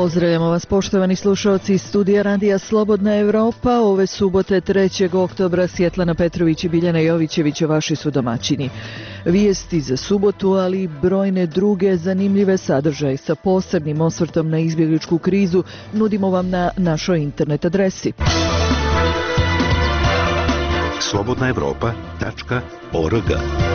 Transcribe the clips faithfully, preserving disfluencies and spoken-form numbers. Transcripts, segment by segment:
Pozdravljamo vas poštovani slušalci iz studija Radija Slobodna Evropa. Ove subote trećeg oktobra Svjetlana Petrović i Biljana Jovićević vaši su domaćini. Vijesti za subotu, ali i brojne druge zanimljive sadržaje sa posebnim osvrtom na izbjegličku krizu nudimo vam na našoj internet adresi slobodna evropa tačka org.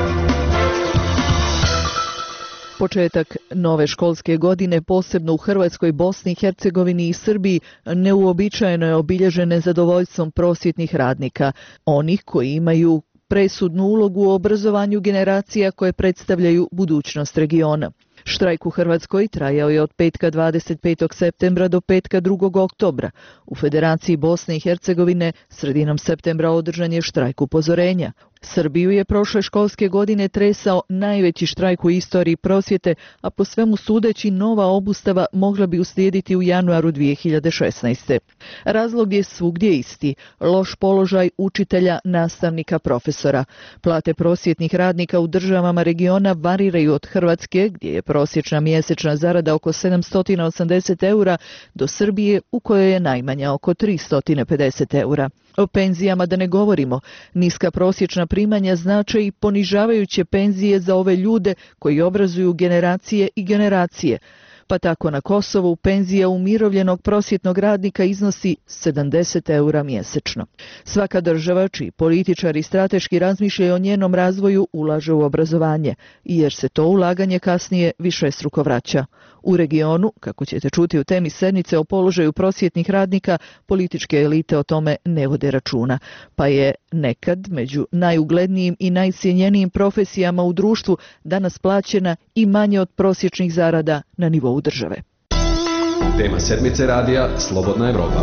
Početak nove školske godine, posebno u Hrvatskoj, Bosni i Hercegovini i Srbiji, neuobičajeno je obilježen nezadovoljstvom prosvjetnih radnika, onih koji imaju presudnu ulogu u obrazovanju generacija koje predstavljaju budućnost regiona. Štrajk u Hrvatskoj trajao je od petka dvadeset petog septembra do petka drugog oktobra. U Federaciji Bosne i Hercegovine sredinom septembra održan je štrajk upozorenja. Srbiju je prošle školske godine tresao najveći štrajk u istoriji prosvjete, a po svemu sudeći nova obustava mogla bi uslijediti u januaru dvije hiljade šesnaeste. Razlog je svugdje isti, loš položaj učitelja, nastavnika, profesora. Plate prosvjetnih radnika u državama regiona variraju od Hrvatske, gdje je prosječna mjesečna zarada oko sedamsto osamdeset eura, do Srbije u kojoj je najmanja oko tristo pedeset eura. O penzijama da ne govorimo. Niska prosječna primanja znače i ponižavajuće penzije za ove ljude koji obrazuju generacije i generacije. Pa tako na Kosovu penzija umirovljenog prosvjetnog radnika iznosi sedamdeset eura mjesečno. Svaka država čiji političari strateški razmišljaju o njenom razvoju ulaže u obrazovanje, jer se to ulaganje kasnije višestruko vraća. U regionu, kako ćete čuti u temi sednice o položaju prosvjetnih radnika, političke elite o tome ne vode računa, pa je nekad među najuglednijim i najcijenjenijim profesijama u društvu danas plaćena i manje od prosječnih zarada na nivou države. Tema sedmice radija Slobodna Evropa.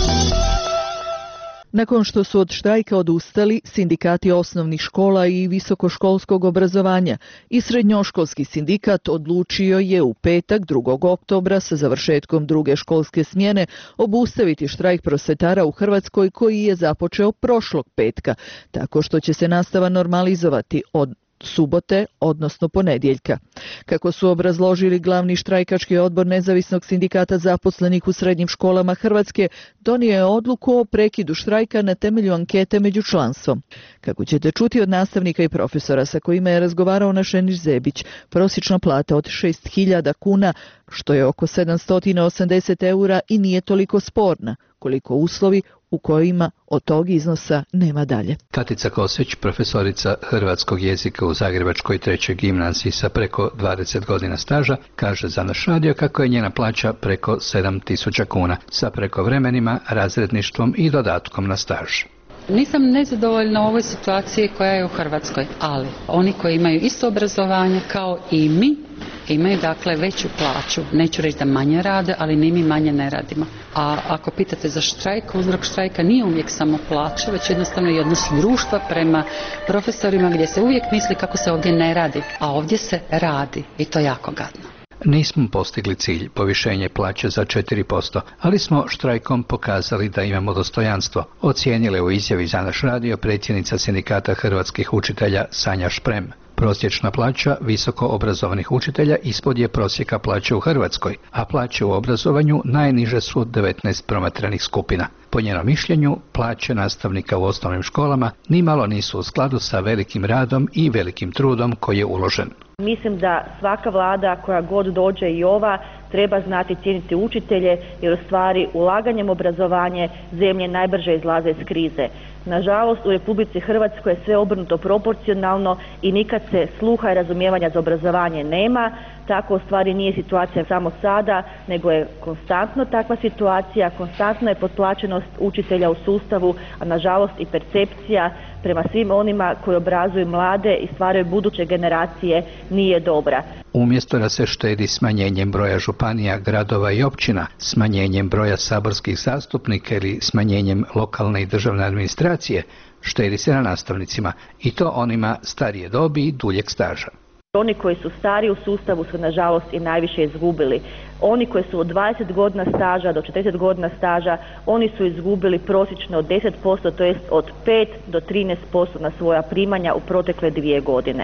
Nakon što su od štrajka odustali sindikati osnovnih škola i visokoškolskog obrazovanja i srednjoškolski sindikat odlučio je u petak drugog oktobra sa završetkom druge školske smjene obustaviti štrajk prosvjetara u Hrvatskoj koji je započeo prošlog petka, tako što će se nastava normalizovati od subote, odnosno ponedjeljka. Kako su obrazložili glavni štrajkački odbor Nezavisnog sindikata zaposlenih u srednjim školama Hrvatske, donio je odluku o prekidu štrajka na temelju ankete među članstvom. Kako ćete čuti od nastavnika i profesora sa kojima je razgovarao naš Eniš Zebić, prosječna plata od šest hiljada kuna, što je oko sedamsto osamdeset eura, i nije toliko sporna, koliko uslovi u kojima od tog iznosa nema dalje. Katica Kosić, profesorica hrvatskog jezika u Zagrebačkoj trećoj gimnaziji sa preko dvadeset godina staža, kaže za naš radio kako je njena plaća preko sedam tisuća kuna sa prekovremenima, razredništvom i dodatkom na staž. Nisam nezadovoljna u ovoj situaciji koja je u Hrvatskoj, ali oni koji imaju isto obrazovanje kao i mi, imaju dakle veću plaću. Neću reći da manje rade, ali ni mi manje ne radimo. A ako pitate za štrajk, uzrok štrajka nije uvijek samo plaća, već jednostavno i odnos društva prema profesorima gdje se uvijek misli kako se ovdje ne radi, a ovdje se radi i to jako gadno. Nismo postigli cilj, povišenje plaće za četiri posto, ali smo štrajkom pokazali da imamo dostojanstvo, ocijenile u izjavi za naš radio predsjednica sindikata hrvatskih učitelja Sanja Šprem. Prosječna plaća visoko obrazovanih učitelja ispod je prosjeka plaće u Hrvatskoj, a plaće u obrazovanju najniže su od devetnaest promatranih skupina. Po njenom mišljenju, plaće nastavnika u osnovnim školama nimalo nisu u skladu sa velikim radom i velikim trudom koji je uložen. Mislim da svaka vlada koja god dođe i ova treba znati cijeniti učitelje, jer u stvari ulaganjem obrazovanje zemlje najbrže izlaze iz krize. Nažalost, u Republici Hrvatskoj je sve obrnuto proporcionalno i nikad se sluha i razumijevanja za obrazovanje nema. Tako u stvari nije situacija samo sada, nego je konstantno takva situacija, konstantno je potplaćenost učitelja u sustavu, a nažalost i percepcija prema svim onima koji obrazuju mlade i stvaraju buduće generacije nije dobra. Umjesto da se štedi smanjenjem broja županija, gradova i općina, smanjenjem broja saborskih zastupnika ili smanjenjem lokalne i državne administracije, štedi se na nastavnicima, i to onima starije dobi i duljeg staža. Oni koji su stari u sustavu su nažalost i najviše izgubili. Oni koji su od dvadeset godina staža do četrdeset godina staža, oni su izgubili prosječno od deset posto, to jest od pet do trinaest posto na svoja primanja u protekle dvije godine.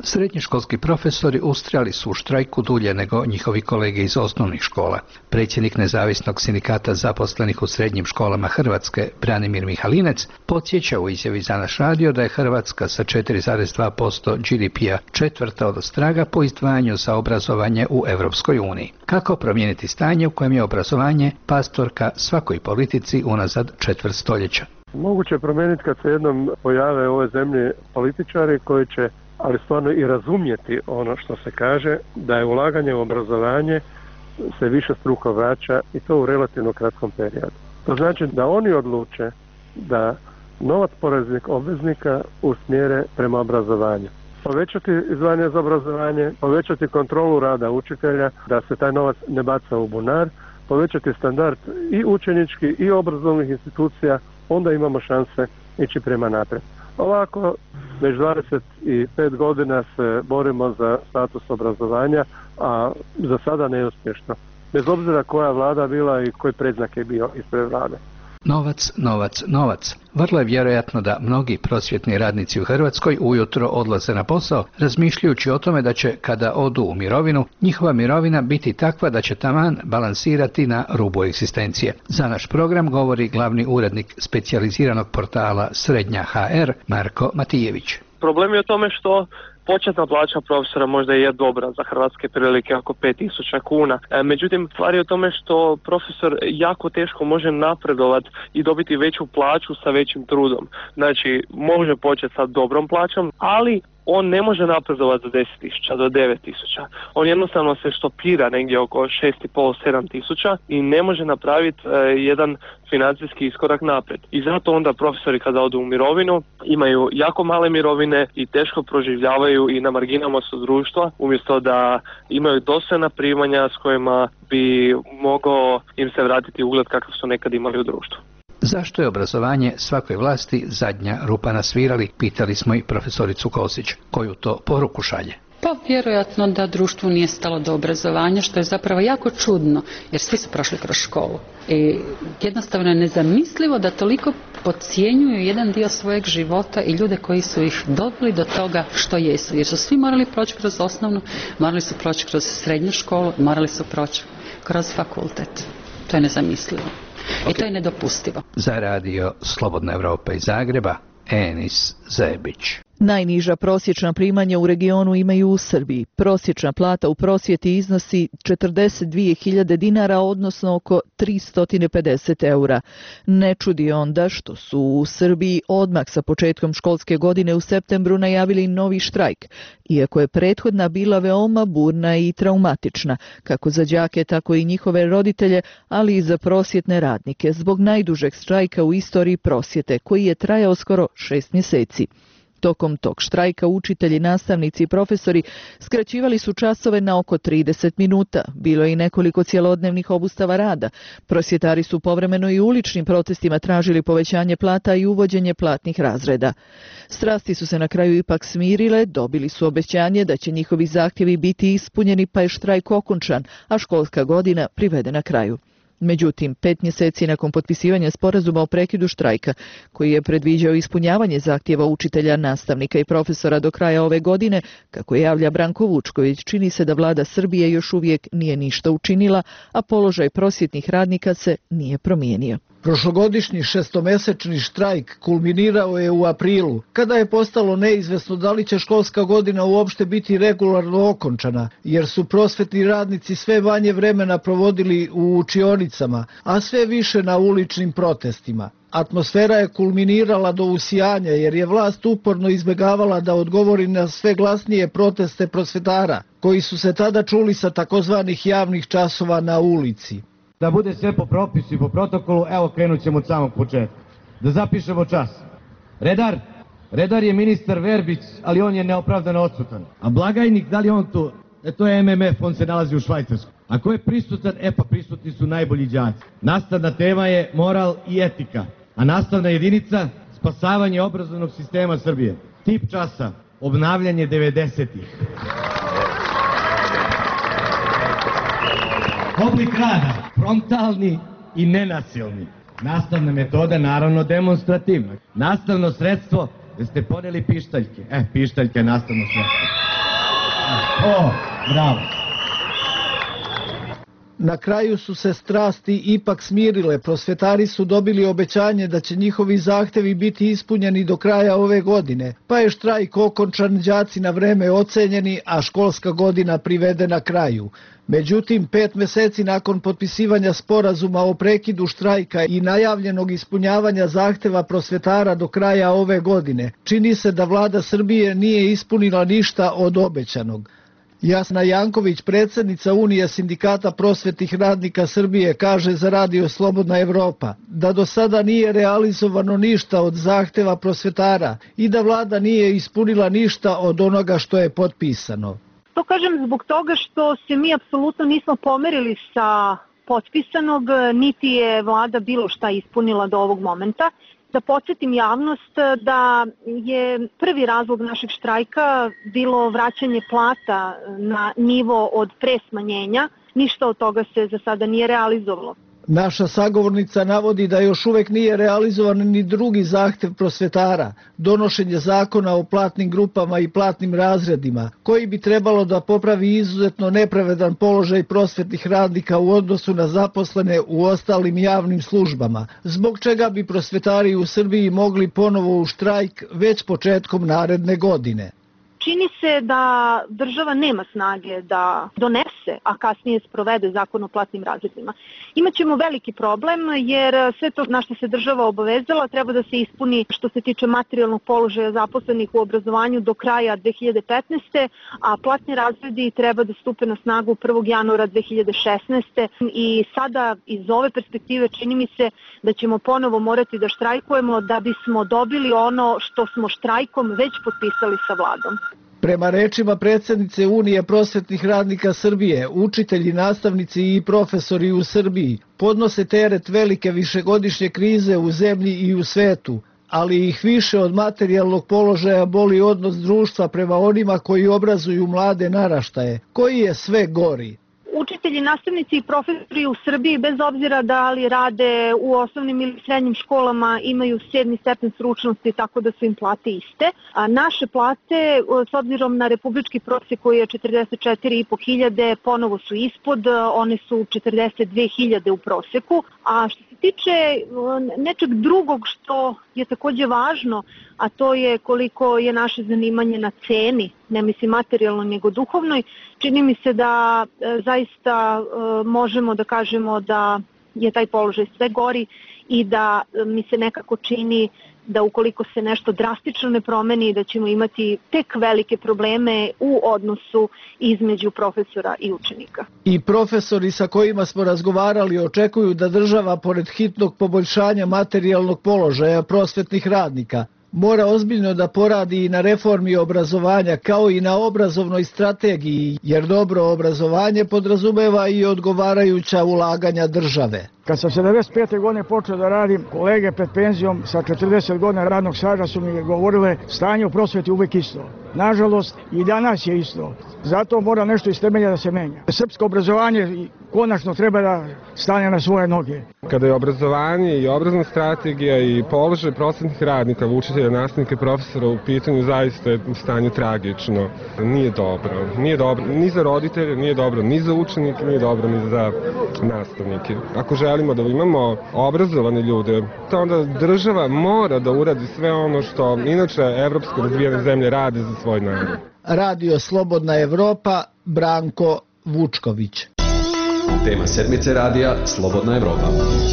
Srednjoškolski profesori ustrajali su u štrajku dulje nego njihovi kolege iz osnovnih škola. Predsjednik Nezavisnog sindikata zaposlenih u srednjim školama Hrvatske, Branimir Mihalinec, podsjeća u izjavi za naš radio da je Hrvatska sa četiri zarez dva posto G D P-a četvrta od ostraga po izdvajanju za obrazovanje u Europskoj uniji. Kako promijeniti stanje u kojem je obrazovanje pastorka svakoj politici unazad četvrt stoljeća? Moguće je promijeniti kad se jednom pojave u ovoj zemlji političari koji će, ali stvarno i razumjeti ono što se kaže, da je ulaganje u obrazovanje se više struko vraća i to u relativno kratkom periodu. To znači da oni odluče da novac poreznih obveznika usmjere prema obrazovanju. Povećati izdvajanje za obrazovanje, povećati kontrolu rada učitelja, da se taj novac ne baca u bunar, povećati standard i učenički i obrazovnih institucija, onda imamo šanse ići prema naprijed. Ovako, već dvadeset pet godina se borimo za status obrazovanja, a za sada neuspješno. Bez obzira koja vlada bila i koji predznak je bio ispred vlade. Novac, novac, novac. Vrlo je vjerojatno da mnogi prosvjetni radnici u Hrvatskoj ujutro odlaze na posao, razmišljajući o tome da će, kada odu u mirovinu, njihova mirovina biti takva da će taman balansirati na rubu egzistencije. Za naš program govori glavni urednik specijaliziranog portala Srednja H R, Marko Matijević. Problem je u tome što početna plaća profesora možda je dobra za hrvatske prilike, oko pet tisuća kuna. E, međutim, stvar je u tome što profesor jako teško može napredovati i dobiti veću plaću sa većim trudom. Znači, može početi sa dobrom plaćom, ali on ne može napredovati za deset tisuća do devet tisuća. On jednostavno se štopira negdje oko šest i pol do sedam tisuća i ne može napraviti e, jedan financijski iskorak naprijed. I zato onda profesori kada odu u mirovinu imaju jako male mirovine i teško proživljavaju i na marginama su društva, umjesto da imaju dostojna primanja s kojima bi mogao im se vratiti ugled kakav su nekad imali u društvu. Zašto je obrazovanje svakoj vlasti zadnja rupa na svirali, pitali smo i profesoricu Kosić. Koju to poruku šalje? Pa vjerojatno da društvu nije stalo do obrazovanja, što je zapravo jako čudno, jer svi su prošli kroz školu. I jednostavno je nezamislivo da toliko podcjenjuju jedan dio svojeg života i ljude koji su ih doveli do toga što jesu. Jer su svi morali proći kroz osnovnu, morali su proći kroz srednju školu, morali su proći kroz fakultet. To je nezamislivo. Okay. I to je nedopustivo. Za radio Slobodna Evropa iz Zagreba, Enis Zebić. Najniža prosječna primanja u regionu imaju u Srbiji. Prosječna plata u prosvjeti iznosi četrdeset dvije hiljade dinara, odnosno oko tristo pedeset eura. Ne čudi onda što su u Srbiji odmah sa početkom školske godine u septembru najavili novi štrajk, iako je prethodna bila veoma burna i traumatična, kako za đake, tako i njihove roditelje, ali i za prosvjetne radnike, zbog najdužeg štrajka u istoriji prosvjete, koji je trajao skoro šest mjeseci. Tokom tog štrajka učitelji, nastavnici i profesori skraćivali su časove na oko trideset minuta. Bilo je i nekoliko cjelodnevnih obustava rada. Prosvjetari su povremeno i uličnim protestima tražili povećanje plata i uvođenje platnih razreda. Strasti su se na kraju ipak smirile, dobili su obećanje da će njihovi zahtjevi biti ispunjeni, pa je štrajk okončan, a školska godina privedena kraju. Međutim, pet mjeseci nakon potpisivanja sporazuma o prekidu štrajka, koji je predviđao ispunjavanje zahtjeva učitelja, nastavnika i profesora do kraja ove godine, kako javlja Branko Vučković, čini se da vlada Srbije još uvijek nije ništa učinila, a položaj prosvjetnih radnika se nije promijenio. Prošlogodišnji šestomjesečni štrajk kulminirao je u aprilu, kada je postalo neizvesno da li će školska godina uopšte biti regularno okončana, jer su prosvjetni radnici sve manje vremena provodili u učionicama, a sve više na uličnim protestima. Atmosfera je kulminirala do usijanja, jer je vlast uporno izbjegavala da odgovori na sve glasnije proteste prosvjetara, koji su se tada čuli sa takozvanih javnih časova na ulici. Da bude sve po propisu i po protokolu, evo krenut ćemo od samog početka. Da zapišemo čas. Redar, redar je ministar Verbić, ali on je neopravdano odsutan. A blagajnik, da li on tu? E, to je M M F, on se nalazi u Švajcarskoj. A ko je prisutan? E pa prisutni su najbolji đaci. Nastavna tema je moral i etika. A nastavna jedinica, spasavanje obrazovnog sistema Srbije. Tip časa, obnavljanje devedesetih. Oblik rada, frontalni i nenasilni. Nastavna metoda, naravno demonstrativna. Nastavno sredstvo, da ste poneli pištaljke. E, pištaljke je nastavno sredstvo. O, bravo. Na kraju su se strasti ipak smirile, prosvetari su dobili obećanje da će njihovi zahtevi biti ispunjeni do kraja ove godine, pa je štrajk okončan, đaci na vreme ocenjeni, a školska godina privedena kraju. Međutim, pet meseci nakon potpisivanja sporazuma o prekidu štrajka i najavljenog ispunjavanja zahteva prosvetara do kraja ove godine, čini se da vlada Srbije nije ispunila ništa od obećanog. Jasna Janković, predsjednica Unije sindikata prosvetnih radnika Srbije, kaže za Radio Slobodna Evropa da do sada nije realizovano ništa od zahteva prosvetara i da vlada nije ispunila ništa od onoga što je potpisano. To kažem zbog toga što se mi apsolutno nismo pomerili sa potpisanog, niti je vlada bilo šta ispunila do ovog momenta. Da podsjetim javnost da je prvi razlog našeg štrajka bilo vraćanje plata na nivo od pre smanjenja. Ništa od toga se za sada nije realizovalo. Naša sagovornica navodi da još uvek nije realizovan ni drugi zahtev prosvetara, donošenje zakona o platnim grupama i platnim razredima, koji bi trebalo da popravi izuzetno nepravedan položaj prosvetnih radnika u odnosu na zaposlene u ostalim javnim službama, zbog čega bi prosvetari u Srbiji mogli ponovo u štrajk već početkom naredne godine. Čini se da država nema snage da donese, a kasnije sprovede zakon o platnim razredima. Imaćemo veliki problem jer sve to na što se država obavezala treba da se ispuni što se tiče materijalnog položaja zaposlenih u obrazovanju do kraja dve hiljade petnaeste. a platni razredi treba da stupe na snagu prvog januara dve hiljade šesnaeste. i sada iz ove perspektive čini mi se da ćemo ponovo morati da štrajkujemo da bismo dobili ono što smo štrajkom već potpisali sa vladom. Prema rečima predsjednice Unije prosvetnih radnika Srbije, učitelji, nastavnici i profesori u Srbiji podnose teret velike višegodišnje krize u zemlji i u svetu, ali ih više od materijalnog položaja boli odnos društva prema onima koji obrazuju mlade naraštaje, koji je sve gori. Učitelji, nastavnici i profesori u Srbiji, bez obzira da li rade u osnovnim ili srednjim školama, imaju sedmi stepen stručnosti, tako da su im plate iste. A naše plate, s obzirom na republički prosjek koji je četrdeset četiri i po hiljade, ponovo su ispod, one su četrdeset dve hiljade u prosjeku. A što se tiče nečeg drugog što je takođe važno, a to je koliko je naše zanimanje na ceni, ne mislim materijalno nego duhovnoj, čini mi se da e, zaista e, možemo da kažemo da je taj položaj sve gori i da e, mi se nekako čini da ukoliko se nešto drastično ne promeni, da ćemo imati tek velike probleme u odnosu između profesora i učenika. I profesori sa kojima smo razgovarali očekuju da država, pored hitnog poboljšanja materijalnog položaja prosvetnih radnika, mora ozbiljno da poradi i na reformi obrazovanja kao i na obrazovnoj strategiji, jer dobro obrazovanje podrazumeva i odgovarajuća ulaganja države. Kad sam sedamdeset pete godine počeo da radim, kolege pred penzijom sa četrdeset godina radnog staža su mi govorile stanje u prosveti uvek isto. Nažalost, i danas je isto. Zato mora nešto iz temelja da se menja. Srpsko obrazovanje konačno treba da stane na svoje noge. Kada je obrazovanje i obrazovna strategija i položaj prosvetnih radnika, učitelja, nastavnika i profesora u pitanju, zaista je u stanju tragično. Nije dobro. Nije dobro ni za roditelje, nije dobro ni za učenike, nije dobro ni za nastavnike. Ako želimo da imamo obrazovane ljude, to onda država mora da uradi sve ono što inače evropske razvijene zemlje rade za svoj narod. Radio Slobodna Evropa, Branko Vučković. Tema sedmice radija Slobodna Evropa.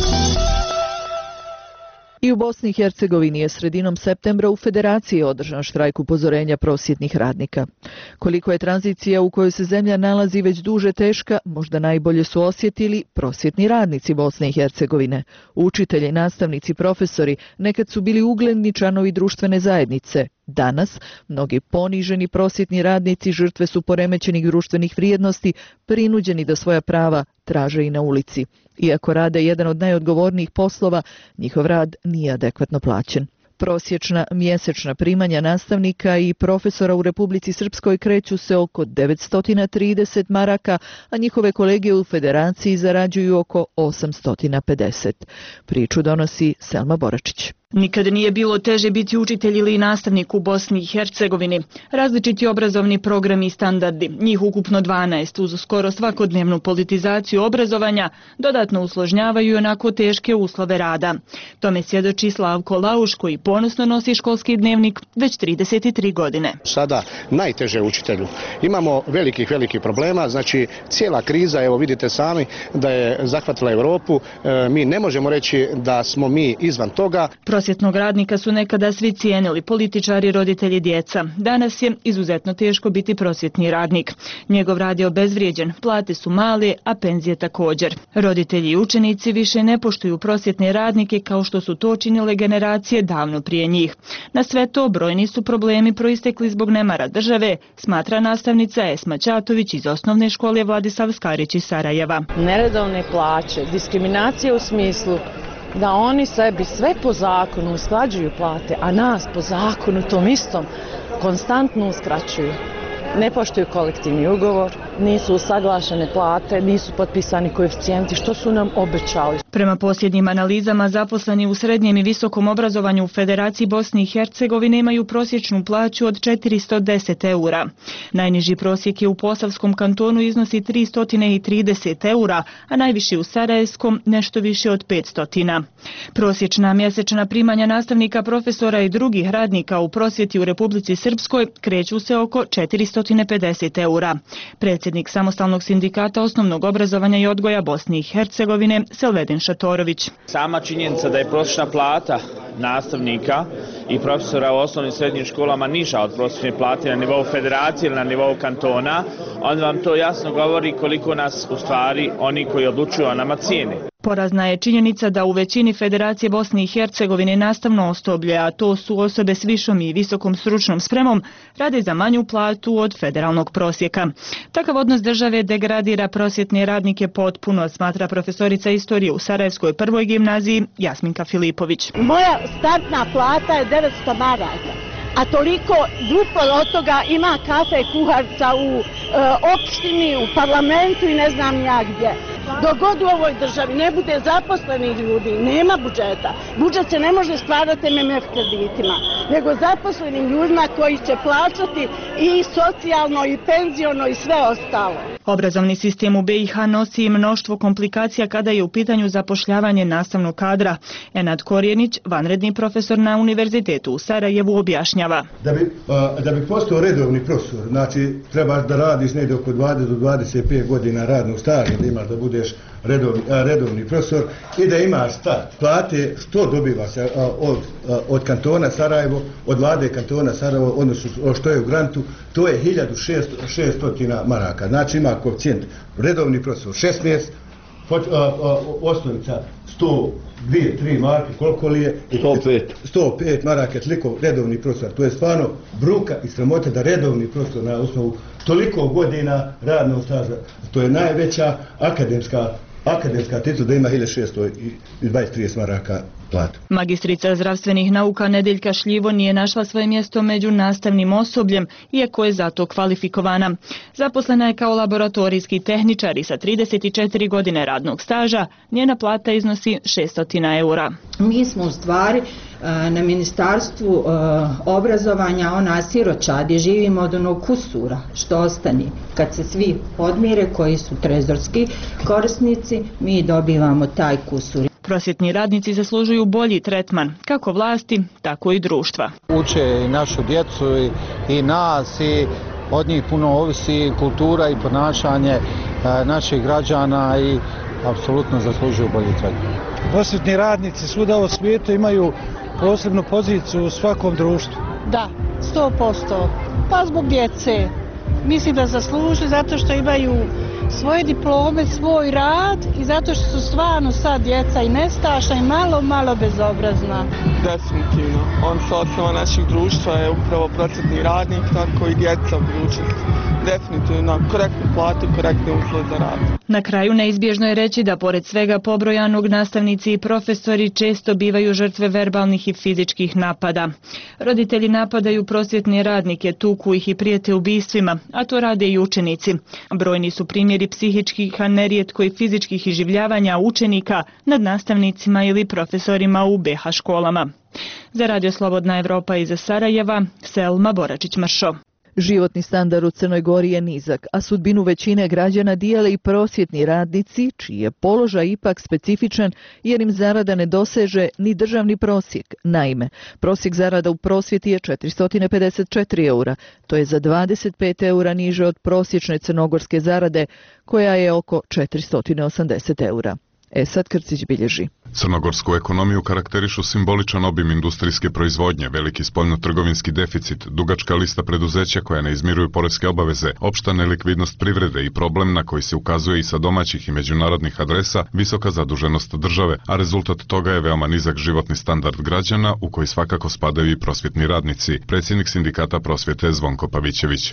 I u Bosni i Hercegovini je sredinom septembra u Federaciji održan štrajk upozorenja prosvjetnih radnika. Koliko je tranzicija u kojoj se zemlja nalazi već duže teška, možda najbolje su osjetili prosvjetni radnici Bosne i Hercegovine. Učitelji, nastavnici, profesori nekad su bili ugledni članovi društvene zajednice. Danas, mnogi poniženi prosvjetni radnici žrtve su poremećenih društvenih vrijednosti, prinuđeni da svoja prava traže i na ulici. Iako rade jedan od najodgovornijih poslova, njihov rad nije adekvatno plaćen. Prosječna mjesečna primanja nastavnika i profesora u Republici Srpskoj kreću se oko devetsto trideset maraka, a njihove kolege u Federaciji zarađuju oko osamsto pedeset. Priču donosi Selma Boračić. Nikad nije bilo teže biti učitelj ili nastavnik u Bosni i Hercegovini. Različiti obrazovni programi i standardi, njih ukupno dvanaest, uz skoro svakodnevnu politizaciju obrazovanja, dodatno usložnjavaju onako teške uslove rada. Tome svjedoči Slavko Lauš, koji ponosno nosi školski dnevnik već trideset tri godine. Sada najteže učitelju. Imamo velikih, velikih problema, znači cijela kriza, evo vidite sami da je zahvatila Europu, e, mi ne možemo reći da smo mi izvan toga. Prosvjetnog radnika su nekada svi cijenili, političari, roditelji, djeca. Danas je izuzetno teško biti prosvjetni radnik. Njegov rad je obezvrijeđen, plate su male, a penzije također. Roditelji i učenici više ne poštuju prosvjetne radnike kao što su to činile generacije davno prije njih. Na sve to brojni su problemi proistekli zbog nemara države, smatra nastavnica Esma Ćatović iz osnovne škole Vladislav Skarić iz Sarajeva. Neredovne plaće, diskriminacija u smislu da oni sebi sve po zakonu usklađuju plate, a nas po zakonu tom istom konstantno uskraćuju. Ne poštuju kolektivni ugovor, nisu usaglašene plate, nisu potpisani koeficijenti, što su nam obećali. Prema posljednjim analizama, zaposleni u srednjem i visokom obrazovanju u Federaciji Bosne i Hercegovine imaju prosječnu plaću od četiristo deset eura. Najniži prosjek je u Posavskom kantonu iznosi tristo trideset eura, a najviši u Sarajevskom nešto više od petsto. Prosječna mjesečna primanja nastavnika, profesora i drugih radnika u prosvjeti u Republici Srpskoj kreću se oko četiristo pedeset eura. Predsjednik Samostalnog sindikata osnovnog obrazovanja i odgoja Bosne i Hercegovine Selvedin Šatorović. Sama činjenica da je prosječna plata nastavnika i profesora u osnovnim i srednjim školama niža od prosječne plate na nivou federacije ili na nivou kantona, onda vam to jasno govori koliko nas u stvari oni koji odlučuju o nama cijene. Porazna je činjenica da u većini Federacije Bosne i Hercegovine nastavno osoblje, a to su osobe s višom i visokom stručnom spremom, rade za manju platu od federalnog prosjeka. Takav odnos države degradira prosvjetne radnike potpuno, smatra profesorica istorije u Sarajevskoj prvoj gimnaziji Jasminka Filipović. Moja startna plata je devetsto maraka, a toliko duplo od toga ima kafe kuharca u e, opštini, u parlamentu i ne znam ja gdje. Dok god u ovoj državi ne bude zaposlenih ljudi, nema budžeta. Budžet se ne može stvarati em em ef kreditima, nego zaposlenim ljudima koji će plaćati i socijalno i penziono i sve ostalo. Obrazovni sistem u be i ha nosi mnoštvo komplikacija kada je u pitanju zapošljavanje nastavnog kadra. Enad Korjenić, vanredni profesor na Univerzitetu u Sarajevu, objašnjava. Da bi, da bi postao redovni profesor, znači treba da radiš negdje oko dvadeset do dvadeset pet godina radnog staža, da imaš da budeš redovni, redovni profesor i da imaš start. Plate što dobiva se od, od kantona Sarajevo, od vlade kantona Sarajevo, odnosno što je u grantu, to je hiljadu šesto maraka. Znači ima koeficijent redovni profesor šesnaest, osnovica sto dva tri marke, koliko li je? sto pet maraka, toliko redovni profesor. To je stvarno bruka i sramote da redovni profesor na osnovu toliko godina radnog staža, to je najveća akademska akademska titul da ima hiljadu šesto dvadeset do trideset maraka platu. Magistrica zdravstvenih nauka Nedeljka Šljivo nije našla svoje mjesto među nastavnim osobljem, iako je zato kvalifikovana. Zaposlena je kao laboratorijski tehničar i sa trideset četiri godine radnog staža, njena plata iznosi šesto eura. Mi smo u stvari na ministarstvu obrazovanja ona siročad gdje živimo od onog kusura što ostane. Kad se svi podmire koji su trezorski korisnici, mi dobivamo taj kusur. Prosvjetni radnici zaslužuju bolji tretman, kako vlasti, tako i društva. Uče i našu djecu i, i nas i od njih puno ovisi kultura i ponašanje e, naših građana i apsolutno zaslužuju bolji tretman. Prosvjetni radnici svuda u svijetu imaju posebnu poziciju u svakom društvu. Da, sto posto. Pa zbog djece. Mislim da zaslužuju zato što imaju svoje diplome, svoj rad i zato što su stvarno sad djeca i nestašna i malo, malo bezobrazna. Definitivno. On sa osnova naših društva je upravo prosvjetni radnik, tako i djeca u budućnosti. Definitivno korektnu platu, korektne uslove za rad. Na kraju neizbježno je reći da pored svega pobrojanog nastavnici i profesori često bivaju žrtve verbalnih i fizičkih napada. Roditelji napadaju prosvjetne radnike, tuku ih i prijete ubistvima, a to rade i učenici. Brojni su primjeri mjeri psihičkih, a nerijetko i fizičkih iživljavanja učenika nad nastavnicima ili profesorima u be ha školama. Za Radio Slobodna Evropa iz Sarajeva, Selma Boračić-Mršo. Životni standard u Crnoj Gori je nizak, a sudbinu većine građana dijele i prosvjetni radnici, čiji je položaj ipak specifičan jer im zarada ne doseže ni državni prosjek. Naime, prosjek zarada u prosvjeti je četiristo pedeset četiri eura, to je za dvadeset pet eura niže od prosječne crnogorske zarade, koja je oko četiristo osamdeset eura. Esad Krcić bilježi. Crnogorsku ekonomiju karakterišu simboličan obim industrijske proizvodnje, veliki spoljno-trgovinski deficit, dugačka lista preduzeća koja ne izmiruju poreske obaveze, opšta nelikvidnost privrede i problem na koji se ukazuje i sa domaćih i međunarodnih adresa, visoka zaduženost države, a rezultat toga je veoma nizak životni standard građana u koji svakako spadaju i prosvjetni radnici. Predsjednik sindikata prosvjete Zvonko Pavićević.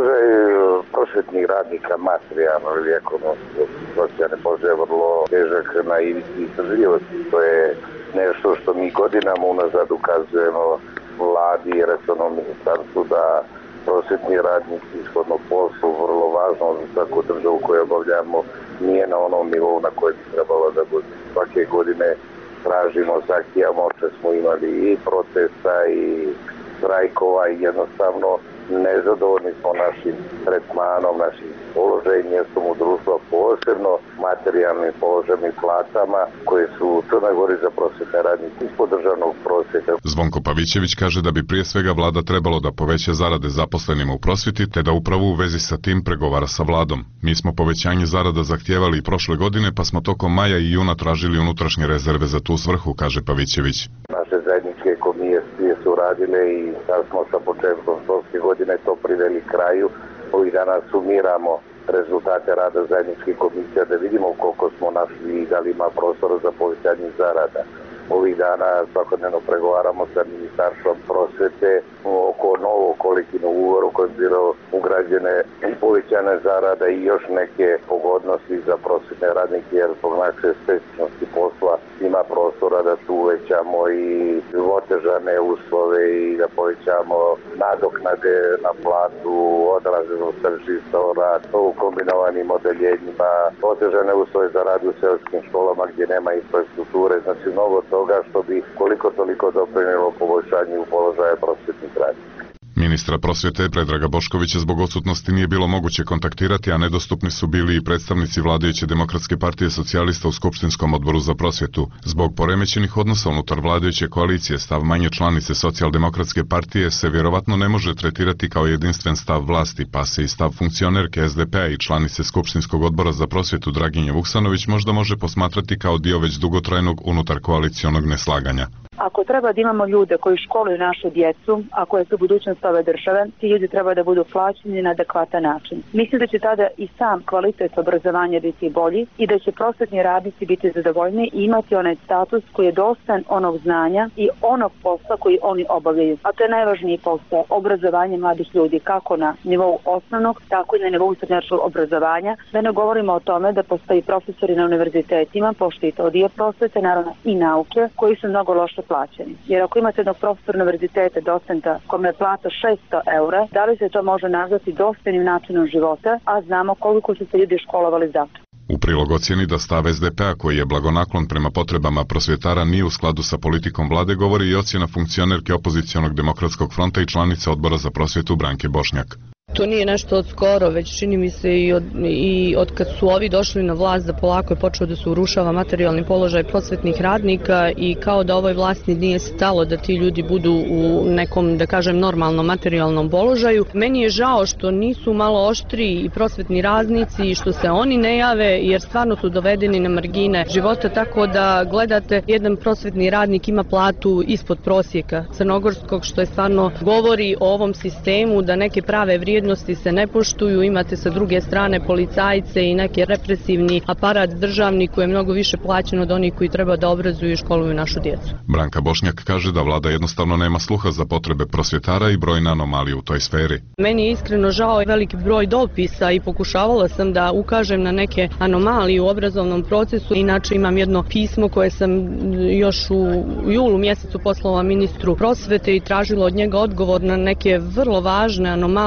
Prosvjetnih radnika materijalno ili ekonomsko socijalne položaje vrlo težak na ivici izdržljivosti. To je nešto što mi godinama unazad ukazujemo vladi i resornom ministarstvu da prosvjetni radnici shodno poslu vrlo važno za svaku državu koju obavljamo nije na onom nivou na kojem bi trebalo da bude. Svake godine tražimo s akcijama, što smo imali i protesta i strajkova i jednostavno nezadovoljni smo našim tretmanom, našim položajem, mjestom u društvu, posebno materijalnim položajem i platama koje su u Crnoj Gori za prosvjetne radnike ispod državnog prosjeka. Zvonko Pavićević kaže da bi prije svega vlada trebalo da poveća zarade zaposlenima u prosvjeti, te da upravo u vezi sa tim pregovara sa vladom. Mi smo povećanje zarada zahtijevali i prošle godine, pa smo tokom maja i juna tražili unutrašnje rezerve za tu svrhu, kaže Pavićević. Naše zajedničke komisije su radile i sad smo sa početkom školske godine to priveli kraju. Ovih dana sumiramo rezultate rada zajedničkih komisija da vidimo koliko smo našli i da li ima prostora za povećanje zarada. Ovih dana svakodnevno pregovaramo sa ministarstvom prosvete oko novog kolektivnog ugovora u kojem bilo ugrađene i povećane zarada i još neke pogodnosti za prosvetne radnike jer zbog naše specifičnosti posla ima prostora da tu uvećamo i otežane uslove i da povećamo nadoknade na platu, odraženo tržišta, rad u kombinovanim odeljenjima, otežane uslove za rad u seoskim školama gdje nema infrastrukture, znači mnogo toga što bi koliko toliko doprinijelo poboljšanju položaja prosvjetnih radnika. Ministra prosvjete Predraga Boškovića zbog odsutnosti nije bilo moguće kontaktirati, a nedostupni su bili i predstavnici vladajuće Demokratske partije socijalista u Skupštinskom odboru za prosvjetu. Zbog poremećenih odnosa unutar vladajuće koalicije, stav manje članice Socijaldemokratske partije se vjerovatno ne može tretirati kao jedinstven stav vlasti, pa se i stav funkcionerke es de pe a i članice Skupštinskog odbora za prosvjetu Draginje Vuksanović možda može posmatrati kao dio već dugotrajnog unutar koalicionog neslaganja. Ako treba da imamo ljude koji školuju našu djecu, a koje su budućnost ove države, ti ljudi treba da budu plaćeni na adekvatan način. Mislim da će tada i sam kvalitet obrazovanja biti bolji i da će prosvetni radnici biti zadovoljni i imati onaj status koji je dostan onog znanja i onog posla koji oni obavljaju. A to je najvažniji posao, obrazovanje mladih ljudi, kako na nivou osnovnog, tako i na nivou srednjoškolskog obrazovanja. Da ne govorimo o tome da postoji profesori na univerzitetima, pošto i to dio prosvete, naravno i nauke, koji su mnogo loše plaćeni. Jer ako imate jednog profesora univerziteta, docenta, kome je plata šesto eura, da li se to može nazvati dostojnim načinom života, a znamo koliko su se ljudi školovali za to. U prilog ocjeni da stav es de pe a koji je blagonaklon prema potrebama prosvjetara nije u skladu sa politikom vlade govori i ocjena funkcionerke opozicionog demokratskog fronta i članice odbora za prosvjetu Branke Bošnjak. To nije nešto od skoro, već čini mi se i od, i od kad su ovi došli na vlast da polako je počeo da se urušava materijalni položaj prosvetnih radnika i kao da ovoj vlasti nije stalo da ti ljudi budu u nekom, da kažem, normalnom materijalnom položaju. Meni je žao što nisu malo oštri i prosvetni radnici i što se oni ne jave jer stvarno su dovedeni na margine života, tako da gledate jedan prosvetni radnik ima platu ispod prosjeka crnogorskog, što je stvarno govori o ovom sistemu da neke prave vrijednosti se ne poštuju, imate sa druge strane policajce i neki represivni aparat državni koji je mnogo više plaćen od onih koji treba da obrazuju i školuju našu djecu. Branka Bošnjak kaže da vlada jednostavno nema sluha za potrebe prosvjetara i brojne anomalije u toj sferi. Meni je iskreno žao veliki broj dopisa i pokušavala sam da ukažem na neke anomalije u obrazovnom procesu. Inače imam jedno pismo koje sam još u julu mjesecu poslala ministru prosvete i tražila od njega odgovor na neke vrlo važne anomalije koje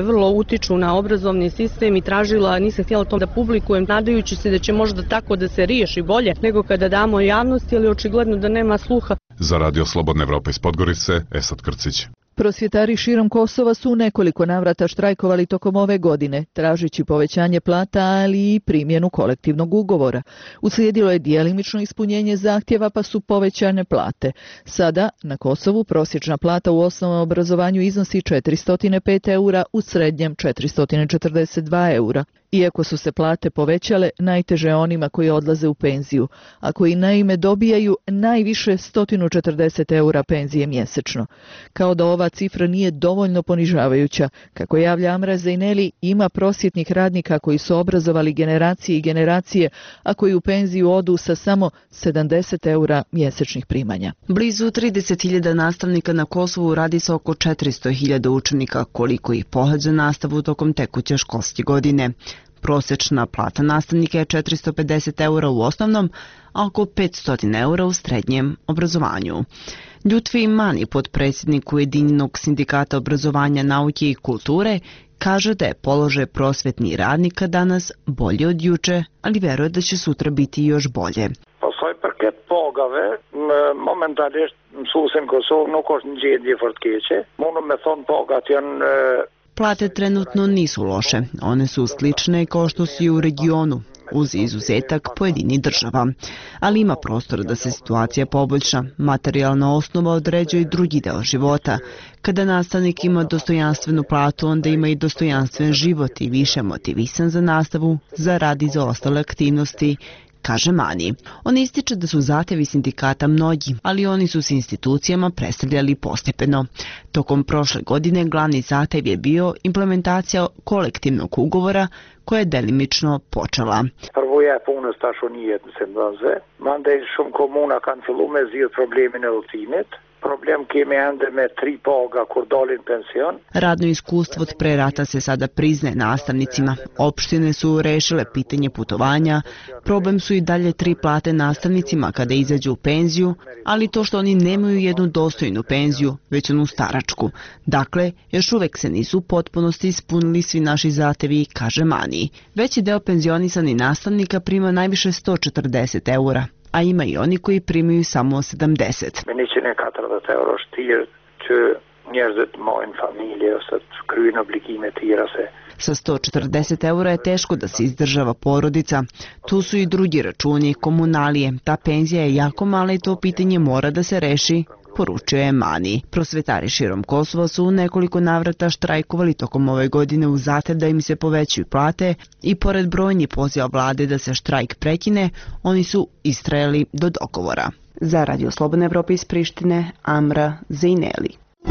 koje vrlo utiču na obrazovni sistem i tražila, nisam htjela to da publikujem, nadajući se da će možda tako da se riješi bolje nego kada damo javnosti, ali očigledno da nema sluha. Za Radio Slobodna Evropa iz Podgorice, Esad Krcić. Prosvjetari širom Kosova su u nekoliko navrata štrajkovali tokom ove godine, tražići povećanje plata, ali i primjenu kolektivnog ugovora. Uslijedilo je djelimično ispunjenje zahtjeva, pa su povećane plate. Sada, na Kosovu, prosječna plata u osnovnom obrazovanju iznosi četiristo pet eura, u srednjem četiristo četrdeset dva eura. Iako su se plate povećale, najteže je onima koji odlaze u penziju, a koji naime dobijaju najviše sto četrdeset eura penzije mjesečno. Kao da ova cifra nije dovoljno ponižavajuća, kako javlja Amra Zejneli, ima prosvjetnih radnika koji su obrazovali generacije i generacije, a koji u penziju odu sa samo sedamdeset eura mjesečnih primanja. Blizu trideset hiljada nastavnika na Kosovu radi se oko četiristo hiljada učenika, koliko ih pohađa nastavu tokom tekuće školske godine. Prosječna plata nastavnika je četiristo pedeset eura u osnovnom, a oko petsto eura u srednjem obrazovanju. Ljutfi Mani, potpredsjednik Ujedinjenog sindikata obrazovanja, nauke i kulture, kaže da je položaj prosvetnih radnika danas bolje od juče, ali vjeruje da će sutra biti još bolje. Pasoj përket pagave, momentalisht mësuesin Kosovë nuk është në gjendje fort keqe. Mundem me thonë pagat janë. Plate trenutno nisu loše, one su slične kao što su i u regionu, uz izuzetak pojedinih država. Ali ima prostora da se situacija poboljša. Materijalna osnova određuje i drugi deo života. Kada nastavnik ima dostojanstvenu platu, onda ima i dostojanstven život i više motivisan za nastavu, za rad i za ostale aktivnosti, kaže Mani. On ističe da su zahtjevi sindikata mnogi, ali oni su s institucijama predstavljali postepeno. Tokom prošle godine glavni zahtjev je bio implementacija kolektivnog ugovora koja je delimično počela. Përvoja e punës tash u njihet në Sendonze, mandej shumë komuna kanë filluar me zgjidh problemin e udhëtimit. Problem kemi ende me tri paga kur dalin pension. Radno iskustvo od pre rata se sada priznaje nastavnicima. Opštine su rešile pitanje putovanja, problem su i dalje tri plate nastavnicima kada izađu u penziju, ali to što oni nemaju jednu dostojnu penziju, već onu staračku. Dakle, još uvek se nisu u potpunosti ispunili svi naši zahtevi, kaže Mani. Veći deo penzionisanih nastavnika prima najviše sto četrdeset eura, a ima i oni koji primaju samo sedamdeset. Me njëqind e katërdhjetë euro shtirë që njerëzit marrin familje ose të kryejnë obligime të tjera se. Sa sto četrdeset eura je teško da se izdržava porodica. Tu su i drugi računi, komunalije. Ta penzija je jako mala i to pitanje mora da se reši, poručuje je Mani. Prosvetari širom Kosova su u nekoliko navrata štrajkovali tokom ove godine u zahtev da im se povećaju plate i pored brojnih poziva vlade da se štrajk prekine, oni su istrajali do dogovora. Za Radio Slobodna Evropa iz Prištine, Amra Zejneli.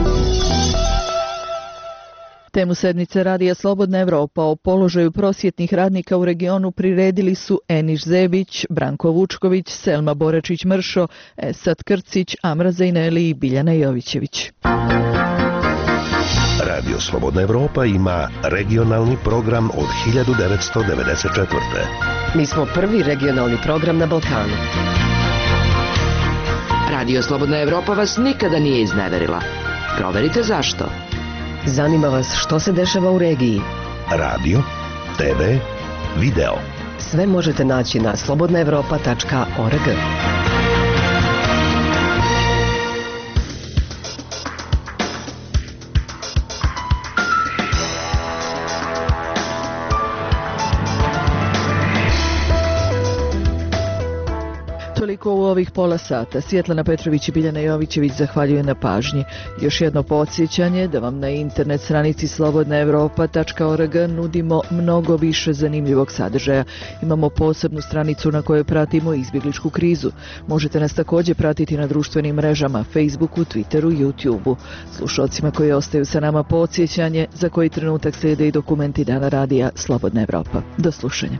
Temu sedmice Radija Slobodna Evropa o položaju prosvjetnih radnika u regionu priredili su Eniš Zebić, Branko Vučković, Selma Borečić-Mršo, Esad Krcić, Amra Zejneli i Biljana Jovićević. Radio Slobodna Evropa ima regionalni program od hiljadu devetsto devedeset četvrte. Mi smo prvi regionalni program na Balkanu. Radio Slobodna Evropa vas nikada nije izneverila. Proverite zašto. Zanima vas što se dešava u regiji. Radio, te ve, video. Sve možete naći na slobodna evropa tačka org. Toliko u ovih pola sata. Svjetlana Petrović i Biljana Jovićević zahvaljuju na pažnji. Još jedno podsjećanje da vam na internet stranici slobodna evropa tačka org nudimo mnogo više zanimljivog sadržaja. Imamo posebnu stranicu na kojoj pratimo izbjegličku krizu. Možete nas također pratiti na društvenim mrežama, Facebooku, Twitteru, YouTubeu. Slušalcima koji ostaju sa nama podsjećanje za koji trenutak slijede i dokumenti Dana radija Slobodna Evropa. Do slušanja.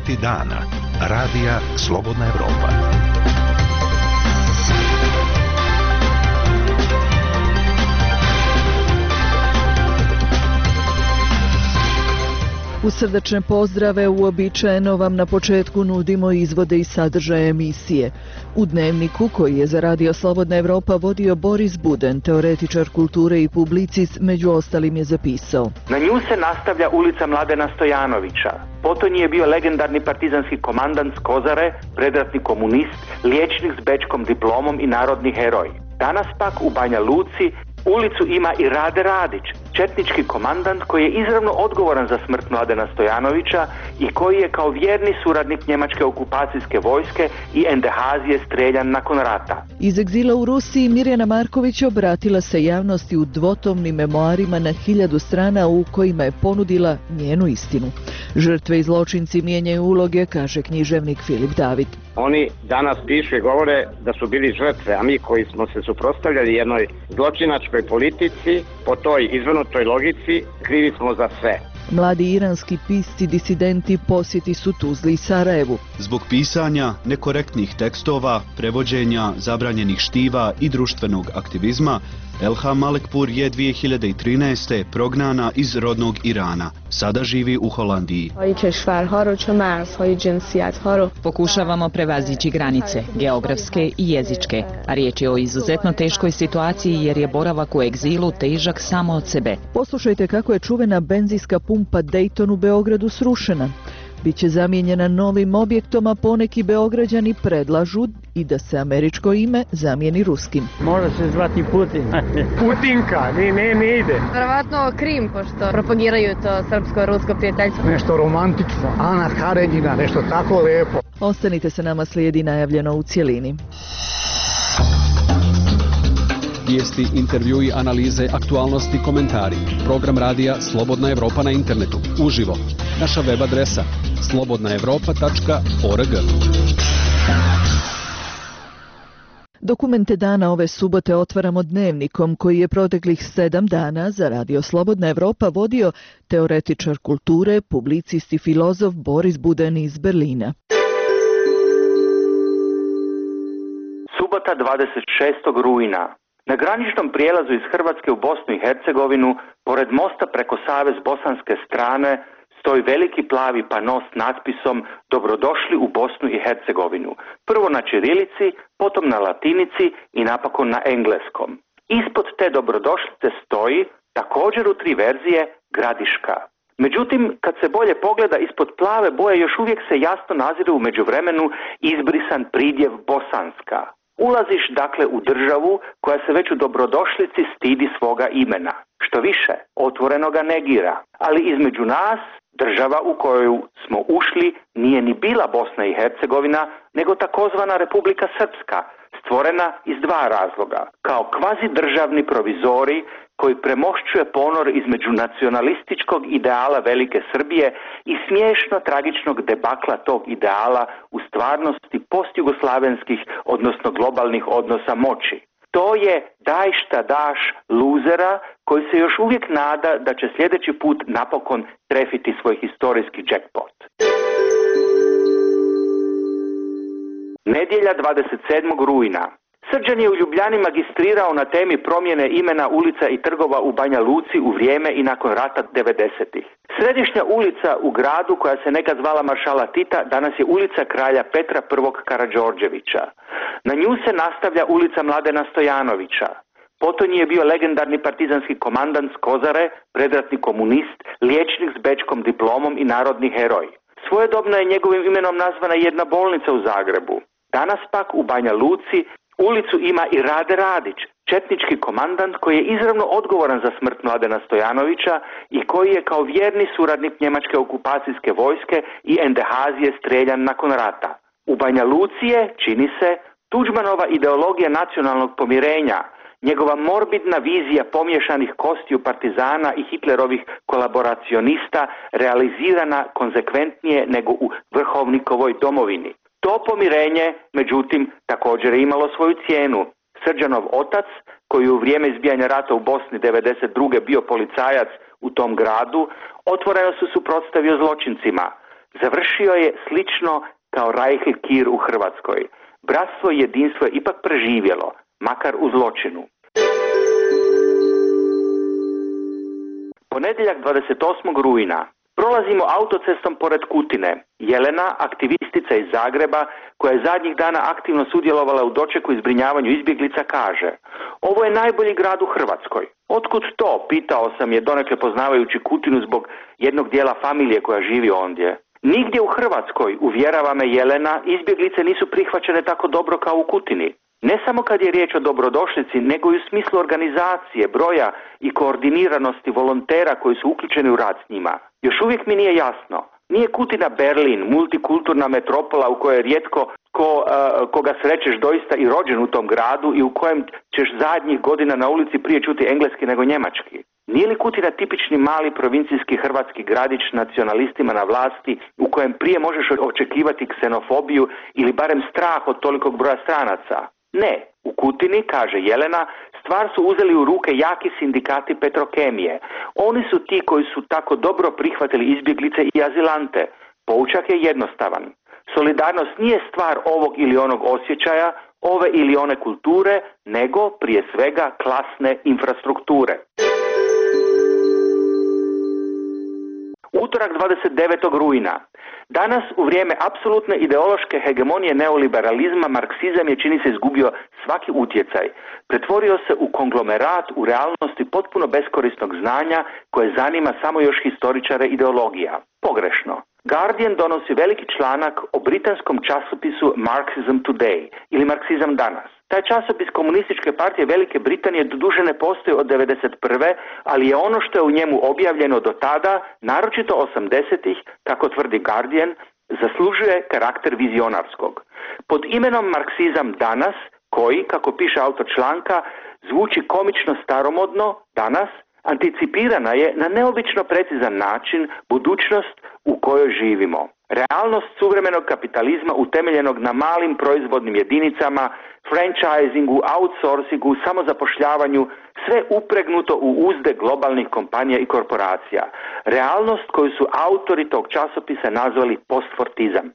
Susreti dana. Radija Slobodna Evropa. U srdačne pozdrave uobičajeno vam na početku nudimo izvode i sadržaje emisije. U dnevniku koji je za Radio Slobodna Evropa vodio Boris Buden, teoretičar kulture i publicist, među ostalim je zapisao: Na nju se nastavlja ulica Mladena Stojanovića. Potonji je bio legendarni partizanski komandant s Kozare, predratni komunist, liječnik s bečkom diplomom i narodni heroj. Danas pak u Banja Luci ulicu ima i Rade Radić, četnički komandant koji je izravno odgovoran za smrt Mladena Stojanovića i koji je kao vjerni suradnik njemačke okupacijske vojske i Endehazije streljan nakon rata. Iz egzila u Rusiji Mirjana Marković obratila se javnosti u dvotomnim memoarima na hiljadu strana u kojima je ponudila njenu istinu. Žrtve i zločinci mijenjaju uloge, kaže književnik Filip David. Oni danas pišu i govore da su bili žrtve, a mi koji smo se suprotstavljali jednoj zločinačkoj politici, po toj izvrnutoj logici, krivi smo za sve. Mladi iranski pisci disidenti posjeti su Tuzli i Sarajevu. Zbog pisanja nekorektnih tekstova, prevođenja zabranjenih štiva i društvenog aktivizma, Elham Malekpur je dvije hiljade trinaeste. prognana iz rodnog Irana. Sada živi u Holandiji. Pokušavamo prevazići granice, geografske i jezičke, a riječ je o izuzetno teškoj situaciji jer je boravak u egzilu težak samo od sebe. Poslušajte kako je čuvena benzinska pumpa Dayton u Beogradu srušena. Biće zamijenjena novim objektom, a poneki Beograđani predlažu i da se američko ime zamijeni ruskim. Može se zvati Putin. Putinka, ne, ne, ne ide. Verovatno Krim, pošto propagiraju to srpsko-rusko prijateljstvo. Nešto romantično, Ana Karenjina, nešto tako lepo. Ostanite se, nama slijedi najavljeno u cjelini. Vijesti, intervjui, analize, aktualnosti, komentari. Program radija Slobodna Evropa na internetu. Uživo. Naša web adresa slobodna evropa tačka org. Dokumente dana ove subote otvaramo dnevnikom koji je proteklih sedam dana za Radio Slobodna Evropa vodio teoretičar kulture, publicist i filozof Boris Buden iz Berlina. Subota dvadeset šestog rujna. Na graničnom prijelazu iz Hrvatske u Bosnu i Hercegovinu, pored mosta preko Save s bosanske strane, stoji veliki plavi pano s natpisom Dobrodošli u Bosnu i Hercegovinu. Prvo na ćirilici, potom na latinici i napokon na engleskom. Ispod te dobrodošlice stoji, također u tri verzije, Gradiška. Međutim, kad se bolje pogleda, ispod plave boje još uvijek se jasno nazire u međuvremenu izbrisan pridjev Bosanska. Ulaziš dakle u državu koja se već u dobrodošlici stidi svoga imena. Što više, otvoreno ga negira. Ali između nas, država u koju smo ušli nije ni bila Bosna i Hercegovina, nego takozvana Republika Srpska, stvorena iz dva razloga. Kao kvazi državni provizori koji premošćuje ponor između nacionalističkog ideala Velike Srbije i smiješno tragičnog debakla tog ideala u stvarnosti postjugoslavenskih, odnosno globalnih odnosa moći. To je daj šta daš luzera koji se još uvijek nada da će sljedeći put napokon trefiti svoj historijski jackpot. Nedjelja dvadeset sedmog rujna. Srđan je u Ljubljani magistrirao na temi promjene imena ulica i trgova u Banja Luci u vrijeme i nakon rata devedesetih. Središnja ulica u gradu, koja se nekad zvala Maršala Tita, danas je ulica kralja Petra I. Karađorđevića. Na nju se nastavlja ulica Mladena Stojanovića. Potonji je bio legendarni partizanski komandant s Kozare, predratni komunist, liječnik s bečkom diplomom i narodni heroj. Svojedobno je njegovim imenom nazvana jedna bolnica u Zagrebu. Danas pak u Banja Luci ulicu ima i Rade Radić, četnički komandant koji je izravno odgovoran za smrt Mladena Stojanovića i koji je kao vjerni suradnik njemačke okupacijske vojske i Endehazije streljan nakon rata. U Banja Luci je, čini se, Tuđmanova ideologija nacionalnog pomirenja, njegova morbidna vizija pomješanih kostiju partizana i Hitlerovih kolaboracionista realizirana konzekventnije nego u vrhovnikovoj domovini. To pomirenje, međutim, također je imalo svoju cijenu. Srđanov otac, koji je u vrijeme izbijanja rata u Bosni devedeset druge bio policajac u tom gradu, otvoreno se suprotstavio zločincima. Završio je slično kao Rajhl Kir u Hrvatskoj. Bratstvo i jedinstvo je ipak preživjelo, makar u zločinu. Ponedjeljak dvadeset osmog rujna. Prolazimo autocestom pored Kutine. Jelena, aktivistica iz Zagreba, koja je zadnjih dana aktivno sudjelovala u dočeku i zbrinjavanju izbjeglica, kaže: ovo je najbolji grad u Hrvatskoj. Otkud to? Pitao sam je, donekle poznavajući Kutinu zbog jednog dijela familije koja živi ondje. Nigdje u Hrvatskoj, uvjerava me Jelena, izbjeglice nisu prihvaćene tako dobro kao u Kutini. Ne samo kad je riječ o dobrodošlici, nego i u smislu organizacije, broja i koordiniranosti volontera koji su uključeni u rad s njima. Još uvijek mi nije jasno. Nije Kutina Berlin, multikulturna metropola u kojoj je rijetko ko, uh, koga srećeš doista i rođen u tom gradu i u kojem ćeš zadnjih godina na ulici prije čuti engleski nego njemački. Nije li Kutina tipični mali provincijski hrvatski gradić s nacionalistima na vlasti u kojem prije možeš očekivati ksenofobiju ili barem strah od tolikog broja stranaca? Ne, u Kutini, kaže Jelena, stvar su uzeli u ruke jaki sindikati Petrokemije. Oni su ti koji su tako dobro prihvatili izbjeglice i azilante. Poučak je jednostavan. Solidarnost nije stvar ovog ili onog osjećaja, ove ili one kulture, nego prije svega klasne infrastrukture. Utorak dvadeset devetog rujna. Danas, u vrijeme apsolutne ideološke hegemonije neoliberalizma, marksizam je, čini se, izgubio svaki utjecaj. Pretvorio se u konglomerat u realnosti potpuno beskorisnog znanja koje zanima samo još historičare ideologija. Pogrešno. Guardian donosi veliki članak o britanskom časopisu Marxism Today ili Marksizam danas. Taj časopis Komunističke partije Velike Britanije doduše ne postoji od devedeset prve, ali je ono što je u njemu objavljeno do tada, naročito osamdesetih, kako tvrdi Guardian, zaslužuje karakter vizionarskog. Pod imenom Marksizam danas, koji, kako piše autor članka, zvuči komično staromodno, danas, anticipirana je na neobično precizan način budućnost u kojoj živimo. Realnost suvremenog kapitalizma utemeljenog na malim proizvodnim jedinicama, franchisingu, outsourcingu, samozapošljavanju, sve upregnuto u uzde globalnih kompanija i korporacija. Realnost koju su autori tog časopisa nazvali postfortizam.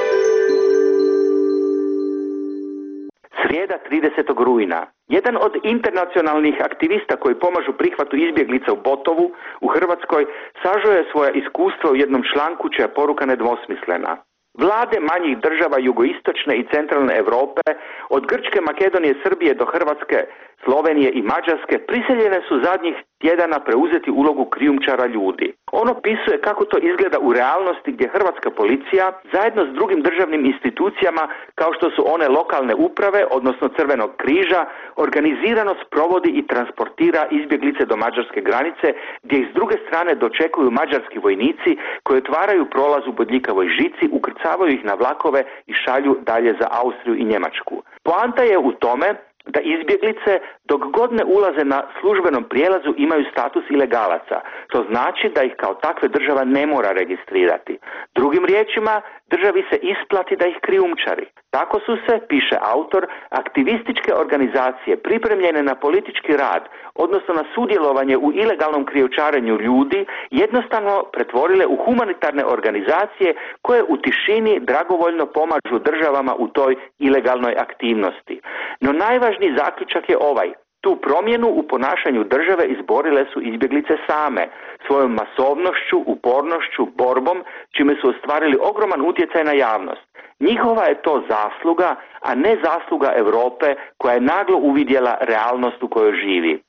Srijeda tridesetog rujna. Jedan od internacionalnih aktivista koji pomažu prihvatu izbjeglica u Botovu u Hrvatskoj sažeo je svoja iskustva u jednom članku čija je poruka nedvosmislena. Vlade manjih država jugoistočne i centralne Europe, od Grčke, Makedonije, Srbije do Hrvatske, Slovenije i Mađarske, prisiljene su zadnjih tjedana preuzeti ulogu krijumčara ljudi. On opisuje kako to izgleda u realnosti gdje hrvatska policija, zajedno s drugim državnim institucijama kao što su one lokalne uprave, odnosno Crvenog križa, organizirano sprovodi i transportira izbjeglice do mađarske granice, gdje ih s druge strane dočekuju mađarski vojnici koji otvaraju prolaz u bodljikavoj žici, ukrcavaju ih na vlakove i šalju dalje za Austriju i Njemačku. Poanta je u tome da izbjeglice dok god ne ulaze na službenom prijelazu imaju status ilegalaca. To znači da ih kao takve država ne mora registrirati. Drugim riječima, državi se isplati da ih krijumčari. Tako su se, piše autor, aktivističke organizacije pripremljene na politički rad, odnosno na sudjelovanje u ilegalnom krijumčarenju ljudi, jednostavno pretvorile u humanitarne organizacije koje u tišini dragovoljno pomažu državama u toj ilegalnoj aktivnosti. No najvažniji zaključak je ovaj. Tu promjenu u ponašanju države izborile su izbjeglice same, svojom masovnošću, upornošću, borbom, čime su ostvarili ogroman utjecaj na javnost. Njihova je to zasluga, a ne zasluga Europe koja je naglo uvidjela realnost u kojoj živi.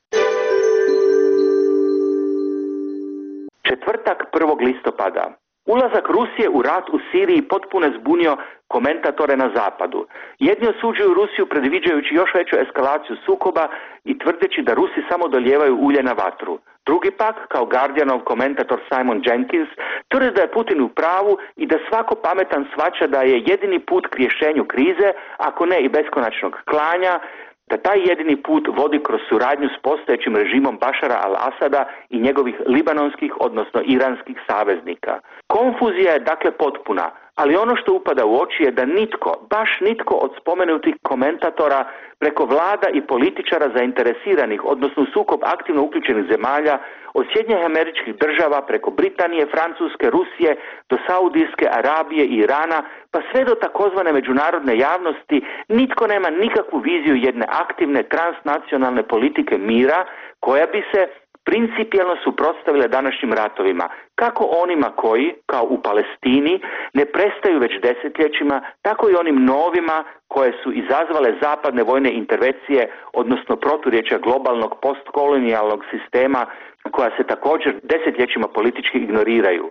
Četvrtak prvog listopada. Ulazak Rusije u rat u Siriji potpuno je zbunio komentatore na zapadu. Jedni osuđuju Rusiju predviđajući još veću eskalaciju sukoba i tvrdeći da Rusi samo dolijevaju ulje na vatru. Drugi pak, kao Guardianov komentator Simon Jenkins, tvrdi da je Putin u pravu i da svako pametan shvaća da je jedini put k rješenju krize, ako ne i beskonačnog klanja, da taj jedini put vodi kroz suradnju s postojećim režimom Bašara al-Asada i njegovih libanonskih, odnosno iranskih saveznika. Konfuzija je dakle potpuna, ali ono što upada u oči je da nitko, baš nitko od spomenutih komentatora preko vlada i političara zainteresiranih, odnosno sukob aktivno uključenih zemalja, od Sjedinjenih Američkih Država preko Britanije, Francuske, Rusije do Saudijske Arabije i Irana, pa sve do takozvane međunarodne javnosti, nitko nema nikakvu viziju jedne aktivne transnacionalne politike mira koja bi se principijelno suprotstavile današnjim ratovima, kako onima koji, kao u Palestini, ne prestaju već desetljećima, tako i onim novima koje su izazvale zapadne vojne intervencije, odnosno proturječja globalnog postkolonijalnog sistema, koja se također desetljećima politički ignoriraju.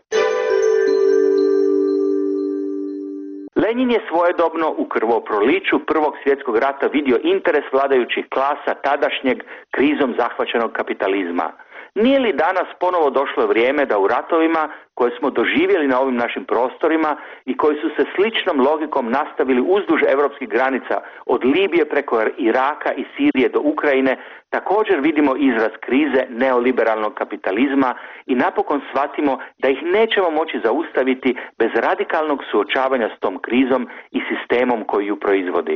Lenin je svojedobno u krvoproliću Prvog svjetskog rata vidio interes vladajućih klasa tadašnjeg krizom zahvaćenog kapitalizma. Nije li danas ponovo došlo vrijeme da u ratovima koje smo doživjeli na ovim našim prostorima i koji su se sličnom logikom nastavili uzduž europskih granica od Libije preko Iraka i Sirije do Ukrajine, također vidimo izraz krize neoliberalnog kapitalizma i napokon shvatimo da ih nećemo moći zaustaviti bez radikalnog suočavanja s tom krizom i sistemom koji ju proizvodi.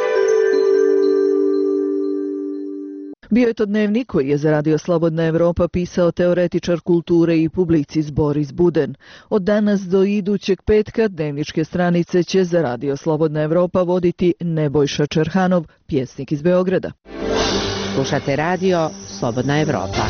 Bio je to dnevnik koji je za Radio Slobodna Evropa pisao teoretičar kulture i publicist Boris Buden. Od danas do idućeg petka dnevničke stranice će za Radio Slobodna Evropa voditi Nebojša Čerhanov, pjesnik iz Beograda. Slušate Radio Slobodna Evropa.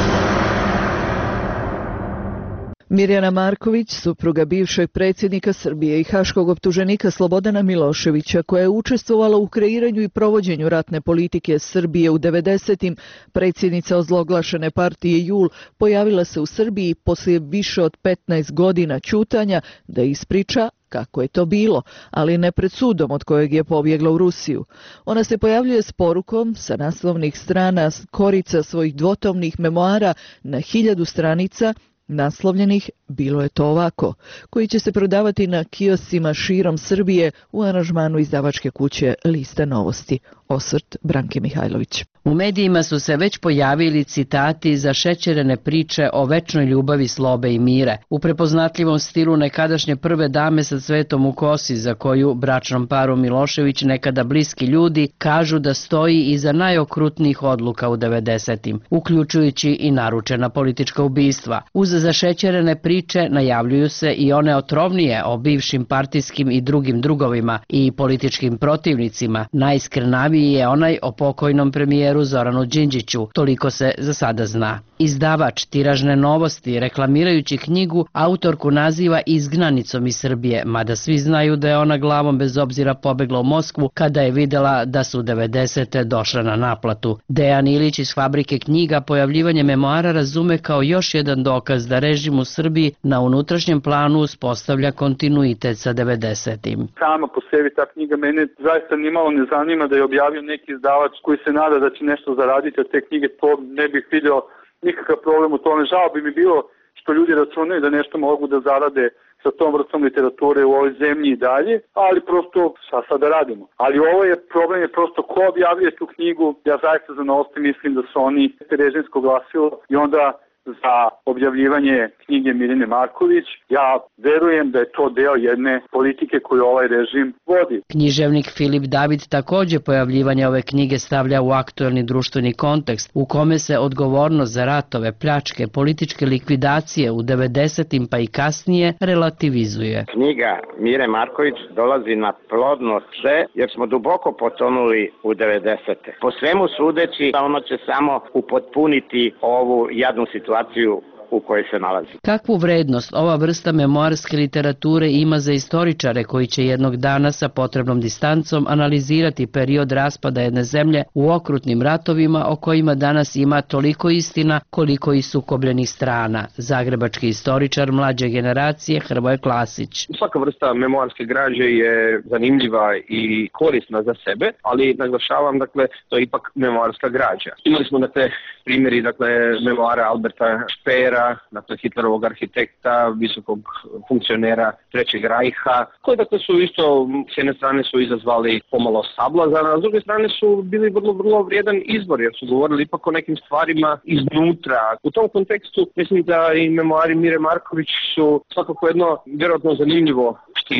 Mirjana Marković, supruga bivšeg predsjednika Srbije i haškog optuženika Slobodana Miloševića, koja je učestvovala u kreiranju i provođenju ratne politike Srbije u devedesetim, predsjednica ozloglašene partije Jul, pojavila se u Srbiji poslije više od petnaest godina ćutanja da ispriča kako je to bilo, ali ne pred sudom od kojeg je pobjegla u Rusiju. Ona se pojavljuje s porukom sa naslovnih strana korica svojih dvotomnih memoara na hiljadu stranica naslovljenih Bilo je to ovako, koji će se prodavati na kioscima širom Srbije u aranžmanu izdavačke kuće Lista novosti. Osvrt Branke Mihajlović. U medijima su se već pojavili citati zašećerene priče o večnoj ljubavi, slobe i mire, u prepoznatljivom stilu nekadašnje prve dame sa cvetom u kosi, za koju bračnom paru Milošević, nekada bliski ljudi, kažu da stoji iza najokrutnijih odluka u devedesetim, uključujući i naručena politička ubistva. Uz zašećerene priče najavljuju se i one otrovnije o bivšim partijskim i drugim drugovima i političkim protivnicima. Najskrnaviji je onaj o pokojnom premijeru Zoranu Đinđiću, toliko se za sada zna. Izdavač Tiražne novosti, reklamirajući knjigu, autorku naziva izgnanicom iz Srbije, mada svi znaju da je ona glavom bez obzira pobegla u Moskvu kada je videla da su devedesete došle na naplatu. Dejan Ilić iz Fabrike knjiga pojavljivanje memoara razume kao još jedan dokaz da režim u Srbiji na unutrašnjem planu uspostavlja kontinuitet sa devedesetim. Sama po sebi ta knjiga mene zaista nimalo ne zanima da je objavio neki izdavač koji se nada da će nešto zaraditi od te knjige, to ne bih vidio nikakav problem u tome. Žao bi mi bilo što ljudi računaju da nešto mogu da zarade sa tom vrstom literature u ovoj zemlji i dalje, ali prosto šta sad da radimo. Ali ovo je problem, je prosto ko objavljuje tu knjigu. Ja zaista za novosti mislim da su oni režimsko glasilo i onda za objavljivanje knjige Mirjane Marković. Ja verujem da je to deo jedne politike koju ovaj režim vodi. Književnik Filip David također pojavljivanje ove knjige stavlja u aktuelni društveni kontekst u kome se odgovornost za ratove, pljačke, političke likvidacije u devedesetim pa i kasnije relativizuje. Knjiga Mire Marković dolazi na plodno sve jer smo duboko potonuli u devedesete. Po svemu sudeći, ono će samo upotpuniti ovu jadnu situaciju u kojoj se nalazi. Kakvu vrednost ova vrsta memoarske literature ima za istoričare koji će jednog dana sa potrebnom distancom analizirati period raspada jedne zemlje u okrutnim ratovima o kojima danas ima toliko istina koliko i sukobljenih strana? Zagrebački istoričar mlađe generacije Hrvoje Klasić. Svaka vrsta memoarske građe je zanimljiva i korisna za sebe, ali naglašavam, dakle, to je ipak memoarska građa. Imali smo dakle primjeri, dakle, memoara Alberta Speera, dakle Hitlerovog arhitekta, visokog funkcionera Trećeg rajha, koji dakle su isto s jedne strane su izazvali pomalo sablazana, a s druge strane su bili vrlo, vrlo vrijedan izbor jer su govorili ipak o nekim stvarima iznutra. U tom kontekstu mislim da i memoari Mire Marković su svakako jedno vjerojatno zanimljivo štivo,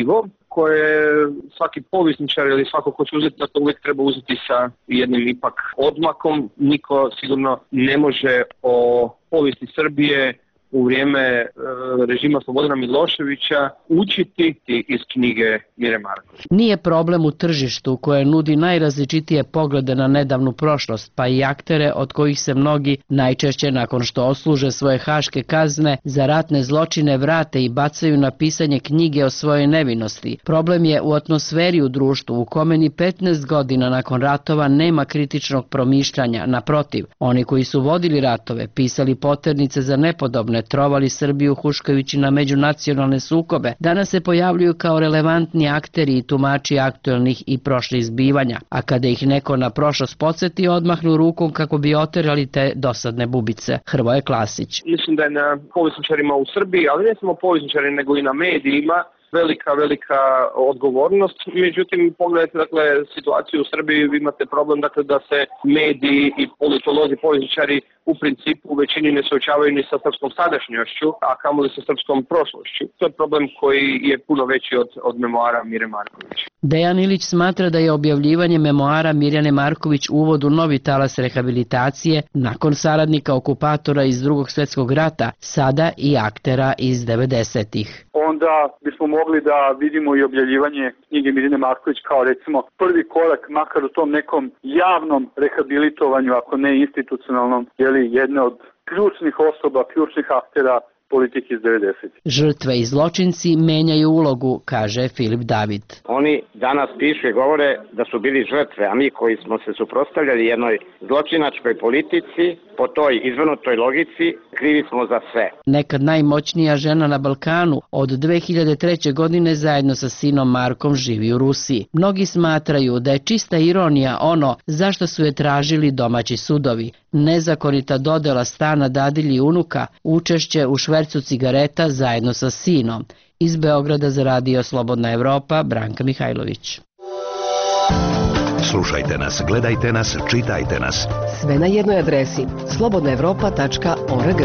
koje svaki povjesničar ili svako ko će uzeti, dakle uvijek treba uzeti sa jednim ipak odmakom. Niko sigurno ne može o povijesti Srbije u vrijeme e, režima Slobodana Miloševića učiti iz knjige Mire Marković. Nije problem u tržištu koje nudi najrazličitije poglede na nedavnu prošlost, pa i aktere od kojih se mnogi najčešće nakon što osluže svoje haške kazne za ratne zločine vrate i bacaju na pisanje knjige o svojoj nevinosti. Problem je u atmosferi u društvu u kome ni petnaest godina nakon ratova nema kritičnog promišljanja. Naprotiv, oni koji su vodili ratove, pisali poternice za nepodobne, trovali Srbiju huškajući na međunacionalne sukobe, danas se pojavljuju kao relevantni akteri i tumači aktuelnih i prošlih zbivanja, a kada ih neko na prošlost podsjeti, odmahnu rukom kako bi oterali te dosadne bubice. Hrvoje Klasić. Mislim da je na povjesničarima u Srbiji, ali ne samo povjesničari, nego i na medijima, velika, velika odgovornost. Međutim, pogledajte, dakle, situaciju u Srbiji, vi imate problem, dakle, da se mediji i politolozi, povjesničari u principu u većini ne suočavaju ni sa srpskom sadašnjošću, a kamoli sa srpskom prošlošću. To je problem koji je puno veći od, od memoara Mire Marković. Dejan Ilić smatra da je objavljivanje memoara Mirjane Marković uvod u novi talas rehabilitacije nakon saradnika okupatora iz Drugog svjetskog rata, sada i aktera iz devedesetih. Onda bismo mogli da vidimo i objavljivanje knjige Mirjane Marković kao recimo prvi korak, makar u tom nekom javnom rehabilitovanju, ako ne institucionalnom, jeli jedne od ključnih osoba, ključnih aktera politike iz devedesetih. Žrtve i zločinci menjaju ulogu, kaže Filip David. Oni danas pišu i govore da su bili žrtve, a mi koji smo se suprotstavljali jednoj zločinačkoj politici, po toj izvrnutoj logici, krivi smo za sve. Nekad najmoćnija žena na Balkanu od dve hiljade treće. godine zajedno sa sinom Markom živi u Rusiji. Mnogi smatraju da je čista ironija ono zašto su je tražili domaći sudovi. Nezakonita dodela stana dadilji unuka, učešće u švercu cigareta zajedno sa sinom. Iz Beograda za radio Slobodna Evropa, Branka Mihajlović. Slušajte nas, gledajte nas, čitajte nas. Sve na jednoj adresi slobodna evropa tačka org.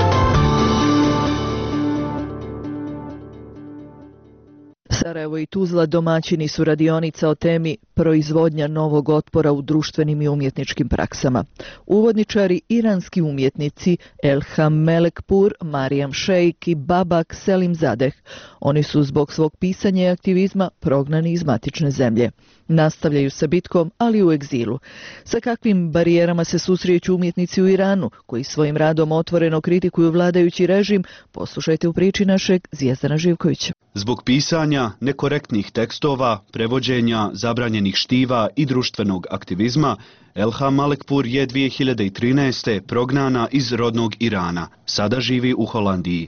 Sarajevo i Tuzla domaćini su radionica o temi proizvodnja novog otpora u društvenim i umjetničkim praksama. Uvodničari iranski umjetnici Elham Melekpur, Marijam Šejk i Babak Selim Zadeh. Oni su zbog svog pisanja i aktivizma prognani iz matične zemlje. Nastavljaju sa bitkom, ali u egzilu. Sa kakvim barijerama se susreću umjetnici u Iranu, koji svojim radom otvoreno kritikuju vladajući režim, poslušajte u priči našeg Zvijezdana Živkovića. Zbog pisanja nekorektnih tekstova, prevođenja zabranjenih štiva i društvenog aktivizma, Elham Melekpur je dvije hiljade trinaeste. prognana iz rodnog Irana. Sada živi u Holandiji.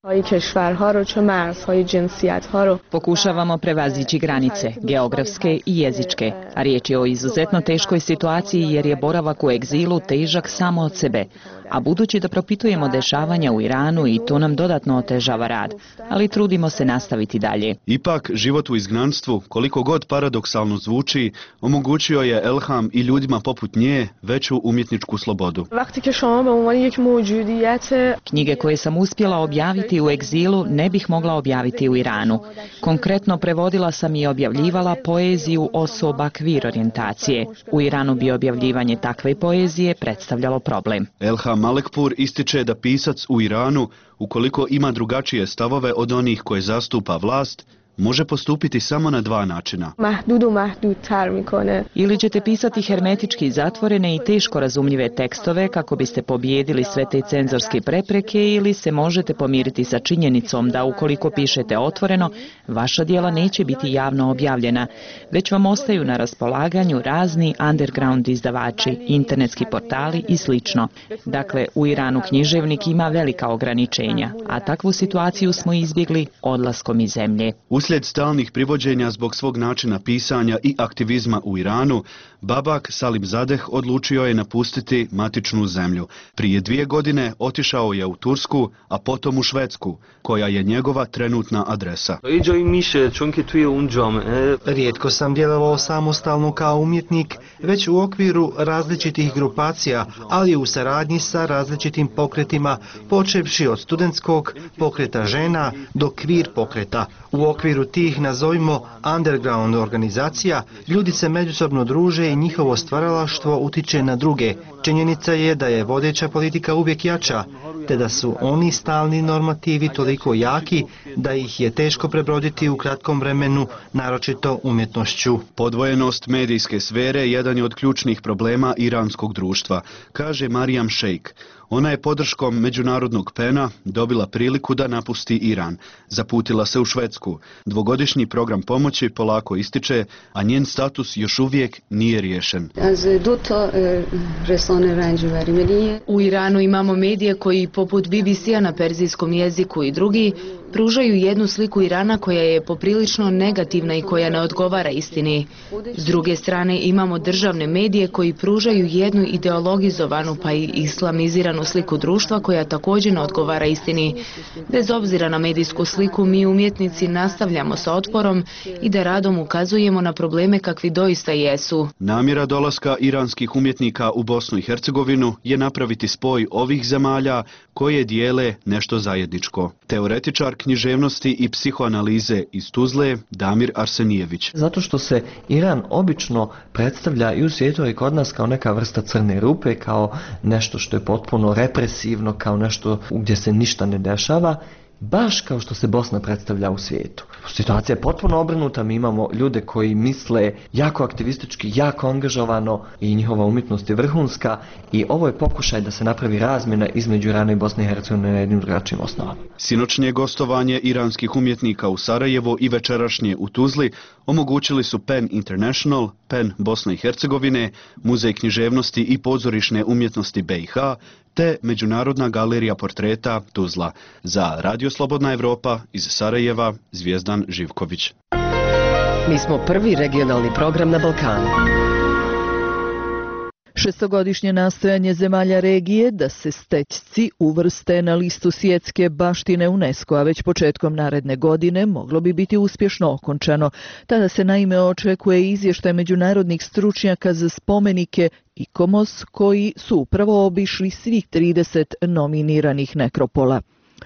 Pokušavamo prevazići granice, geografske i jezičke, a riječ je o izuzetno teškoj situaciji jer je boravak u egzilu težak samo od sebe. A budući da propitujemo dešavanja u Iranu i to nam dodatno otežava rad, ali trudimo se nastaviti dalje. Ipak, život u izgnanstvu, koliko god paradoksalno zvuči, omogućio je Elham i ljudima poput nje veću umjetničku slobodu. Knjige koje sam uspjela objaviti u egzilu ne bih mogla objaviti u Iranu. Konkretno prevodila sam i objavljivala poeziju osoba kvir orijentacije. U Iranu bi objavljivanje takve poezije predstavljalo problem. Elham Melekpur ističe da pisac u Iranu, ukoliko ima drugačije stavove od onih koje zastupa vlast, može postupiti samo na dva načina. Ili ćete pisati hermetički zatvorene i teško razumljive tekstove kako biste pobijedili sve te cenzorske prepreke, ili se možete pomiriti sa činjenicom da ukoliko pišete otvoreno, vaša djela neće biti javno objavljena, već vam ostaju na raspolaganju razni underground izdavači, internetski portali i slično. Dakle, u Iranu književnik ima velika ograničenja, a takvu situaciju smo izbjegli odlaskom iz zemlje. Uslijed stalnih privođenja zbog svog načina pisanja i aktivizma u Iranu, Babak Selim Zadeh odlučio je napustiti matičnu zemlju. Prije dvije godine otišao je u Tursku, a potom u Švedsku, koja je njegova trenutna adresa. Rijetko sam djelovao samostalno kao umjetnik, već u okviru različitih grupacija, ali u saradnji sa različitim pokretima, počevši od studentskog pokreta žena do kvir pokreta. U okviru okviru tih, nazovimo, underground organizacija, ljudi se međusobno druže i njihovo stvaralaštvo utiče na druge. Činjenica je da je vodeća politika uvijek jača, te da su oni stalni normativi toliko jaki da ih je teško prebroditi u kratkom vremenu, naročito umjetnošću. Podvojenost medijske sfere jedan je od ključnih problema iranskog društva, kaže Marijam Šejk. Ona je podrškom međunarodnog pena dobila priliku da napusti Iran. Zaputila se u Švedsku. Dvogodišnji program pomoći polako ističe, a njen status još uvijek nije riješen. U Iranu imamo medije koji poput B B C-a na perzijskom jeziku i drugi pružaju jednu sliku Irana koja je poprilično negativna i koja ne odgovara istini. S druge strane imamo državne medije koji pružaju jednu ideologizovanu pa i islamiziranu sliku društva koja također ne odgovara istini. Bez obzira na medijsku sliku, mi umjetnici nastavljamo sa otporom i da radom ukazujemo na probleme kakvi doista jesu. Namjera dolaska iranskih umjetnika u Bosnu i Hercegovinu je napraviti spoj ovih zemalja koje dijele nešto zajedničko. Teoretičar književnosti i psihoanalize iz Tuzle, Damir Arsenijević. Zato što se Iran obično predstavlja i u svijetu i kod nas kao neka vrsta crne rupe, kao nešto što je potpuno represivno, kao nešto gdje se ništa ne dešava, baš kao što se Bosna predstavlja u svijetu. Situacija je potpuno obrnuta, mi imamo ljude koji misle jako aktivistički, jako angažovano i njihova umjetnost je vrhunska i ovo je pokušaj da se napravi razmjena između Irana i Bosne i Hercegovine na jednim drugačijim osnovama. Sinoćnje gostovanje iranskih umjetnika u Sarajevo i večerašnje u Tuzli omogućili su PEN International, PEN Bosne i Hercegovine, Muzej književnosti i pozorišne umjetnosti B i H, te Međunarodna galerija portreta Tuzla. Za Radio Slobodna Evropa iz Sarajeva, Zvijezdan Živković. Mi smo prvi regionalni program na Balkanu. Šestogodišnje nastojanje zemalja regije da se Stećci uvrste na listu svjetske baštine UNESCO-a već početkom naredne godine moglo bi biti uspješno okončano. Tada se naime očekuje izvještaj međunarodnih stručnjaka za spomenike ICOMOS koji su upravo obišli svih trideset nominiranih nekropola.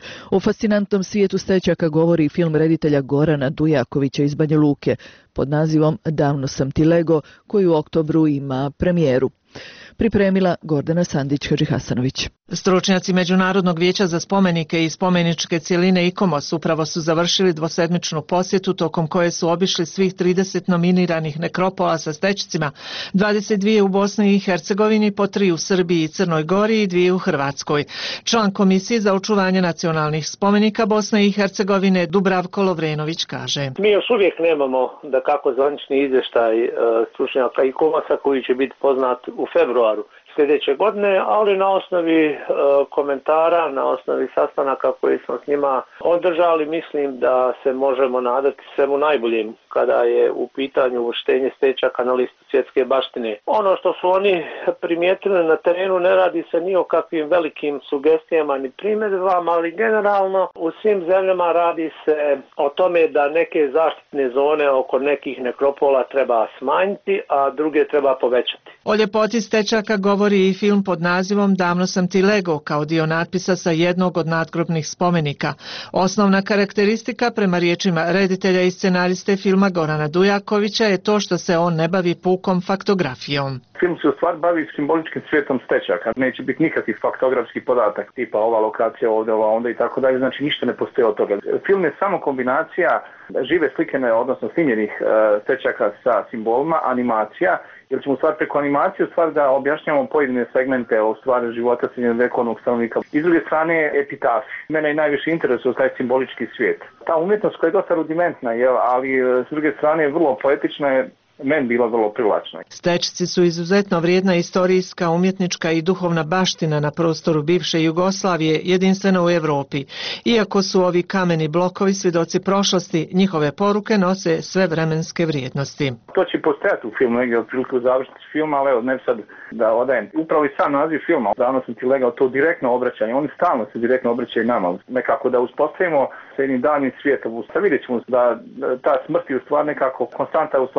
O fascinantnom svijetu Stećaka govori film reditelja Gorana Dujakovića iz Banja Luke pod nazivom Davno sam ti lego, koji u oktobru ima premijeru. Pripremila Gordana Sandić-Hadžihasanović. Stručnjaci Međunarodnog vijeća za spomenike i spomeničke cjeline ICOMOS upravo su završili dvosedmičnu posjetu tokom koje su obišli svih trideset nominiranih nekropola sa Stećcima, dvadeset dvije u Bosni i Hercegovini, po tri u Srbiji i Crnoj Gori i dvije u Hrvatskoj. Član Komisije za očuvanje nacionalnih spomenika Bosne i Hercegovine Dubravko Lovrenović kaže: Mi još uvijek nemamo da kako zvanični izvještaj stručnjaka ICOMOS-a koji će biti poznat u februaru sljedeće godine, ali na osnovi e, komentara, na osnovi sastanaka koji smo s njima održali, mislim da se možemo nadati svemu najboljem kada je u pitanju uvrštenje Stećaka na listu svjetske baštine. Ono što su oni primijetili na terenu ne radi se ni o kakvim velikim sugestijama ni primjedbama, ali generalno u svim zemljama radi se o tome da neke zaštitne zone oko nekih nekropola treba smanjiti, a druge treba povećati. O ljepoti Stećaka govori i film pod nazivom Davno sam ti lego, kao dio natpisa sa jednog od nadgrobnih spomenika. Osnovna karakteristika, prema riječima reditelja i scenariste filma Gorana Dujakovića, je to što se on ne bavi pukom faktografijom. Film se u stvari bavi simboličkim svijetom Stećaka. Neće biti nikakvih faktografskih podatak, tipa ova lokacija ovdje, ova onda i tako dalje, znači ništa ne postoji od toga. Film je samo kombinacija žive slikene, odnosno snimljenih uh, Stećaka sa simbolima, animacija, jer ćemo u stvari preko animacije u stvari da objašnjamo pojedine segmente o stvari života srednjovjekovnog stanovnika. I s druge strane epitafi. Mene je najviše interesuje taj simbolički svijet. Ta umjetnost koja je dosta rudimentna, jel, ali s druge strane je vrlo poetična, je meni bila vrlo privlačna. Stećci su izuzetno vrijedna istorijska, umjetnička i duhovna baština na prostoru bivše Jugoslavije, jedinstveno u Europi. Iako su ovi kameni blokovi svjedoci prošlosti, njihove poruke nose sve vremenske vrijednosti. To će postojati u filmu, negdje otprilike u završnici filma, ali evo, ne sad da odajem. Upravo i sam naziv filma, Davno sam ti legao, to direktno obraćanje, oni stalno se direktno obraćaju nama. Nekako da uspostavimo se jednim davnim svijetom. Vidjet ćemo da ta smrt je u stvari nekako konstanta u stvari ovih područja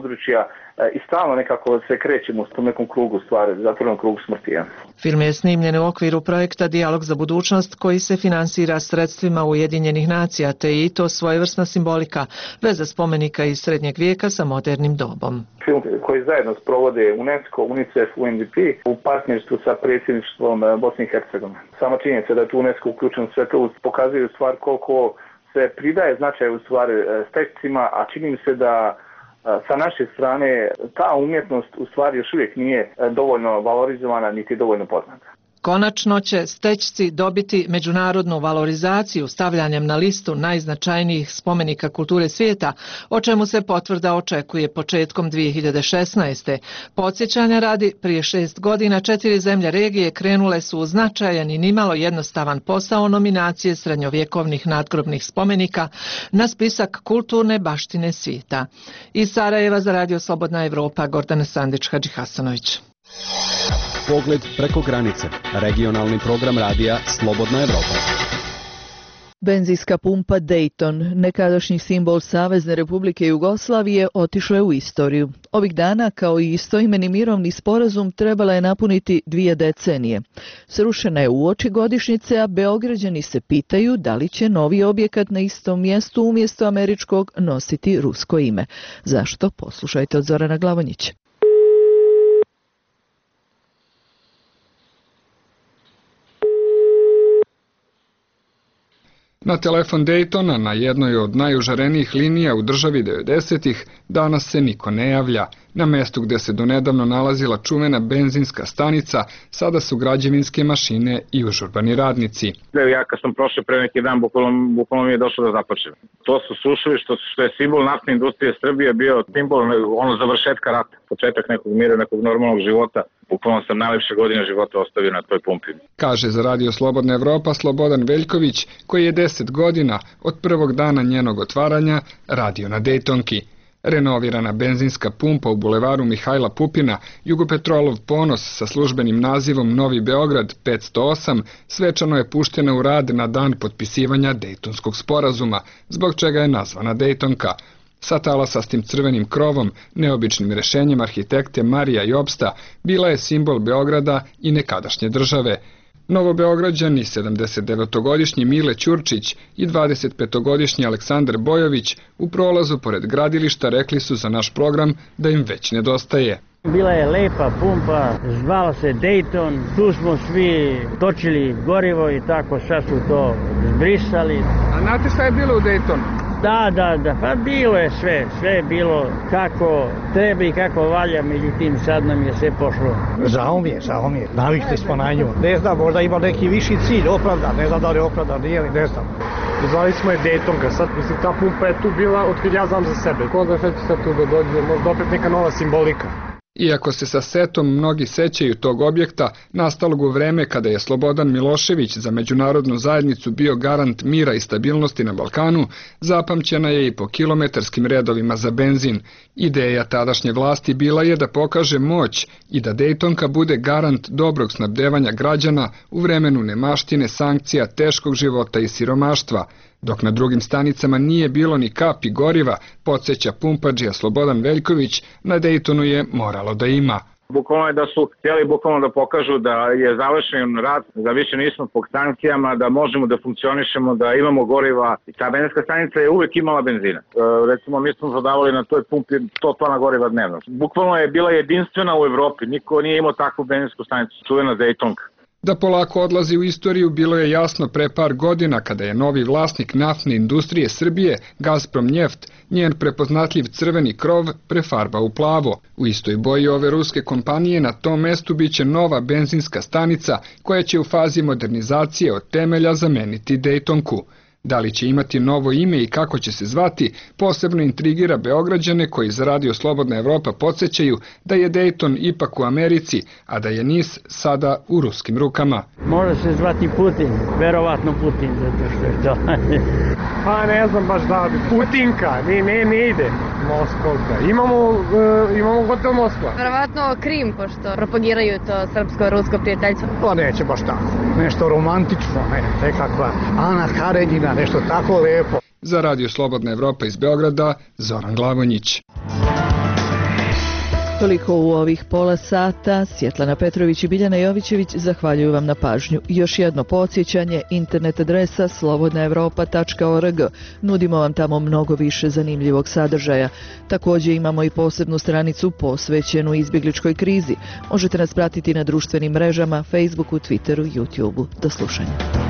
područja i stalno nekako se krećemo u tom nekom krugu stvari, zatvorenom krugu smrti. Ja. Film je snimljen u okviru projekta Dijalog za budućnost koji se finansira sredstvima Ujedinjenih nacija, te je i to svojevrsna simbolika, veza spomenika iz srednjeg vijeka sa modernim dobom. Film koji zajedno sprovode UNESCO, UNICEF, U N D P u partnerstvu sa predsjedništvom Bosne i Hercegovine. Sama činjenica da je tu UNESCO uključen sve to pokazuje stvar koliko se pridaje značaj u stvari stečcima, a čini mi se da sa naše strane ta umjetnost u stvari još uvijek nije dovoljno valorizovana niti dovoljno poznata. Konačno će Stećci dobiti međunarodnu valorizaciju stavljanjem na listu najznačajnijih spomenika kulture svijeta, o čemu se potvrda očekuje početkom dvije hiljade šesnaeste. Podsjećanja radi, prije šest godina četiri zemlje regije krenule su u značajan i nimalo jednostavan posao nominacije srednjovjekovnih nadgrobnih spomenika na spisak kulturne baštine svijeta. Iz Sarajeva za Radio Slobodna Evropa, Gordana Sandić-Hadžihasanović. Pogled preko granice. Regionalni program radija Slobodna Evropa. Benzinska pumpa Dayton, nekadašnji simbol Savezne Republike Jugoslavije, otišao je u istoriju. Ovih dana, kao i istoimeni mirovni sporazum, trebala je napuniti dvije decenije. Srušena je uoči godišnjice, a Beograđani se pitaju da li će novi objekat na istom mjestu umjesto američkog nositi rusko ime. Zašto? Poslušajte od Zorana Glavonjića. Na telefon Daytona, na jednoj od najužarenijih linija u državi devedesetih, danas se niko ne javlja. Na mjestu gdje se donedavno nalazila čuvena benzinska stanica, sada su građevinske mašine i užurbani radnici. Ja kad sam prošao pre neki dan, bukvalno mi je došlo da započnem. To su sušili što, što je simbol naftne industrije Srbije bio simbol ono završetka rata, početak nekog mira, nekog normalnog života. Bukvalno sam najlepše godine života ostavio na toj pumpi. Kaže za Radio Slobodna Evropa Slobodan Veljković, koji je deset godina od prvog dana njenog otvaranja radio na Daytonki. Renovirana benzinska pumpa u bulevaru Mihajla Pupina, Jugopetrolov ponos sa službenim nazivom Novi Beograd petsto osam, svečano je puštena u rad na dan potpisivanja Dejtonskog sporazuma, zbog čega je nazvana Dejtonka. Sa talasastim crvenim krovom, neobičnim rešenjem arhitekte Marija Jobsta, bila je simbol Beograda i nekadašnje države. Novobeograđani sedamdesetdevetogodišnji Mile Ćurčić i dvadesetpetogodišnji Aleksandar Bojović u prolazu pored gradilišta rekli su za naš program da im već nedostaje. Bila je lepa pumpa, zvala se Dayton, tu smo svi točili gorivo i tako sad su to zbrisali. A znate šta je bilo u Daytonu? Da, da, da, pa bilo je sve, sve je bilo kako treba i kako valja, međutim sad nam je sve pošlo. Žao mi je, žao mi je, navikli smo na nju. Ne znam, možda ima neki viši cilj, opravdan, ne znam da li je opravdan, nije li, ne znam. Zvali smo je Daytonka, sad mislim ta pumpa je tu bila otkad ja znam za sebe. Ko da sad tu da dođe, možda opet neka nova simbolika. Iako se sa setom mnogi sećaju tog objekta, nastalog u vreme kada je Slobodan Milošević za međunarodnu zajednicu bio garant mira i stabilnosti na Balkanu, zapamćena je i po kilometarskim redovima za benzin. Ideja tadašnje vlasti bila je da pokaže moć i da Dejtonka bude garant dobrog snabdevanja građana u vremenu nemaštine, sankcija, teškog života i siromaštva. Dok na drugim stanicama nije bilo ni kapi goriva, podsjeća pumpađija Slobodan Veljković, na Dejtonu je moralo da ima. Bukvalno je da su htjeli bukvalno da pokažu da je završen rat, da više nismo pod sankcijama, da možemo da funkcionišemo, da imamo goriva. I ta benzinska stanica je uvijek imala benzina. E, recimo mi smo prodavali na toj pumpi sto tona goriva dnevno. Bukvalno je bila jedinstvena u Evropi, niko nije imao takvu benzinsku stanicu, čuvena Dejtonka. Da polako odlazi u istoriju bilo je jasno pre par godina kada je novi vlasnik naftne industrije Srbije, Gazprom Njeft, njen prepoznatljiv crveni krov prefarba u plavo. U istoj boji ove ruske kompanije na tom mestu biće nova benzinska stanica koja će u fazi modernizacije od temelja zameniti Dejtonku. Da li će imati novo ime i kako će se zvati, posebno intrigira Beograđane koji za Radio Slobodna Evropa podsjećaju da je Dejton ipak u Americi, a da je Nis sada u ruskim rukama. Može se zvati Putin, verovatno Putin, zato što je to. Pa ne znam baš da bi. Putinka, ne, ne, ne ide. Moskovka. Imamo, uh, imamo hotel Moskva. Verovatno Krim, pošto propagiraju to srpsko-rusko prijateljstvo. Pa neće baš tako. Nešto romantično, ne, nekakva Ana Karenjina, nešto tako lepo. Za Radio Slobodna Evropa iz Beograda, Zoran Glavonjić. Toliko u ovih pola sata. Svjetlana Petrović i Biljana Jovićević zahvaljuju vam na pažnju. Još jedno podsjećanje, internet adresa slobodna evropa tačka org. Nudimo vam tamo mnogo više zanimljivog sadržaja. Također imamo i posebnu stranicu posvećenu izbjegličkoj krizi. Možete nas pratiti na društvenim mrežama, Facebooku, Twitteru, YouTubeu. Do slušanja.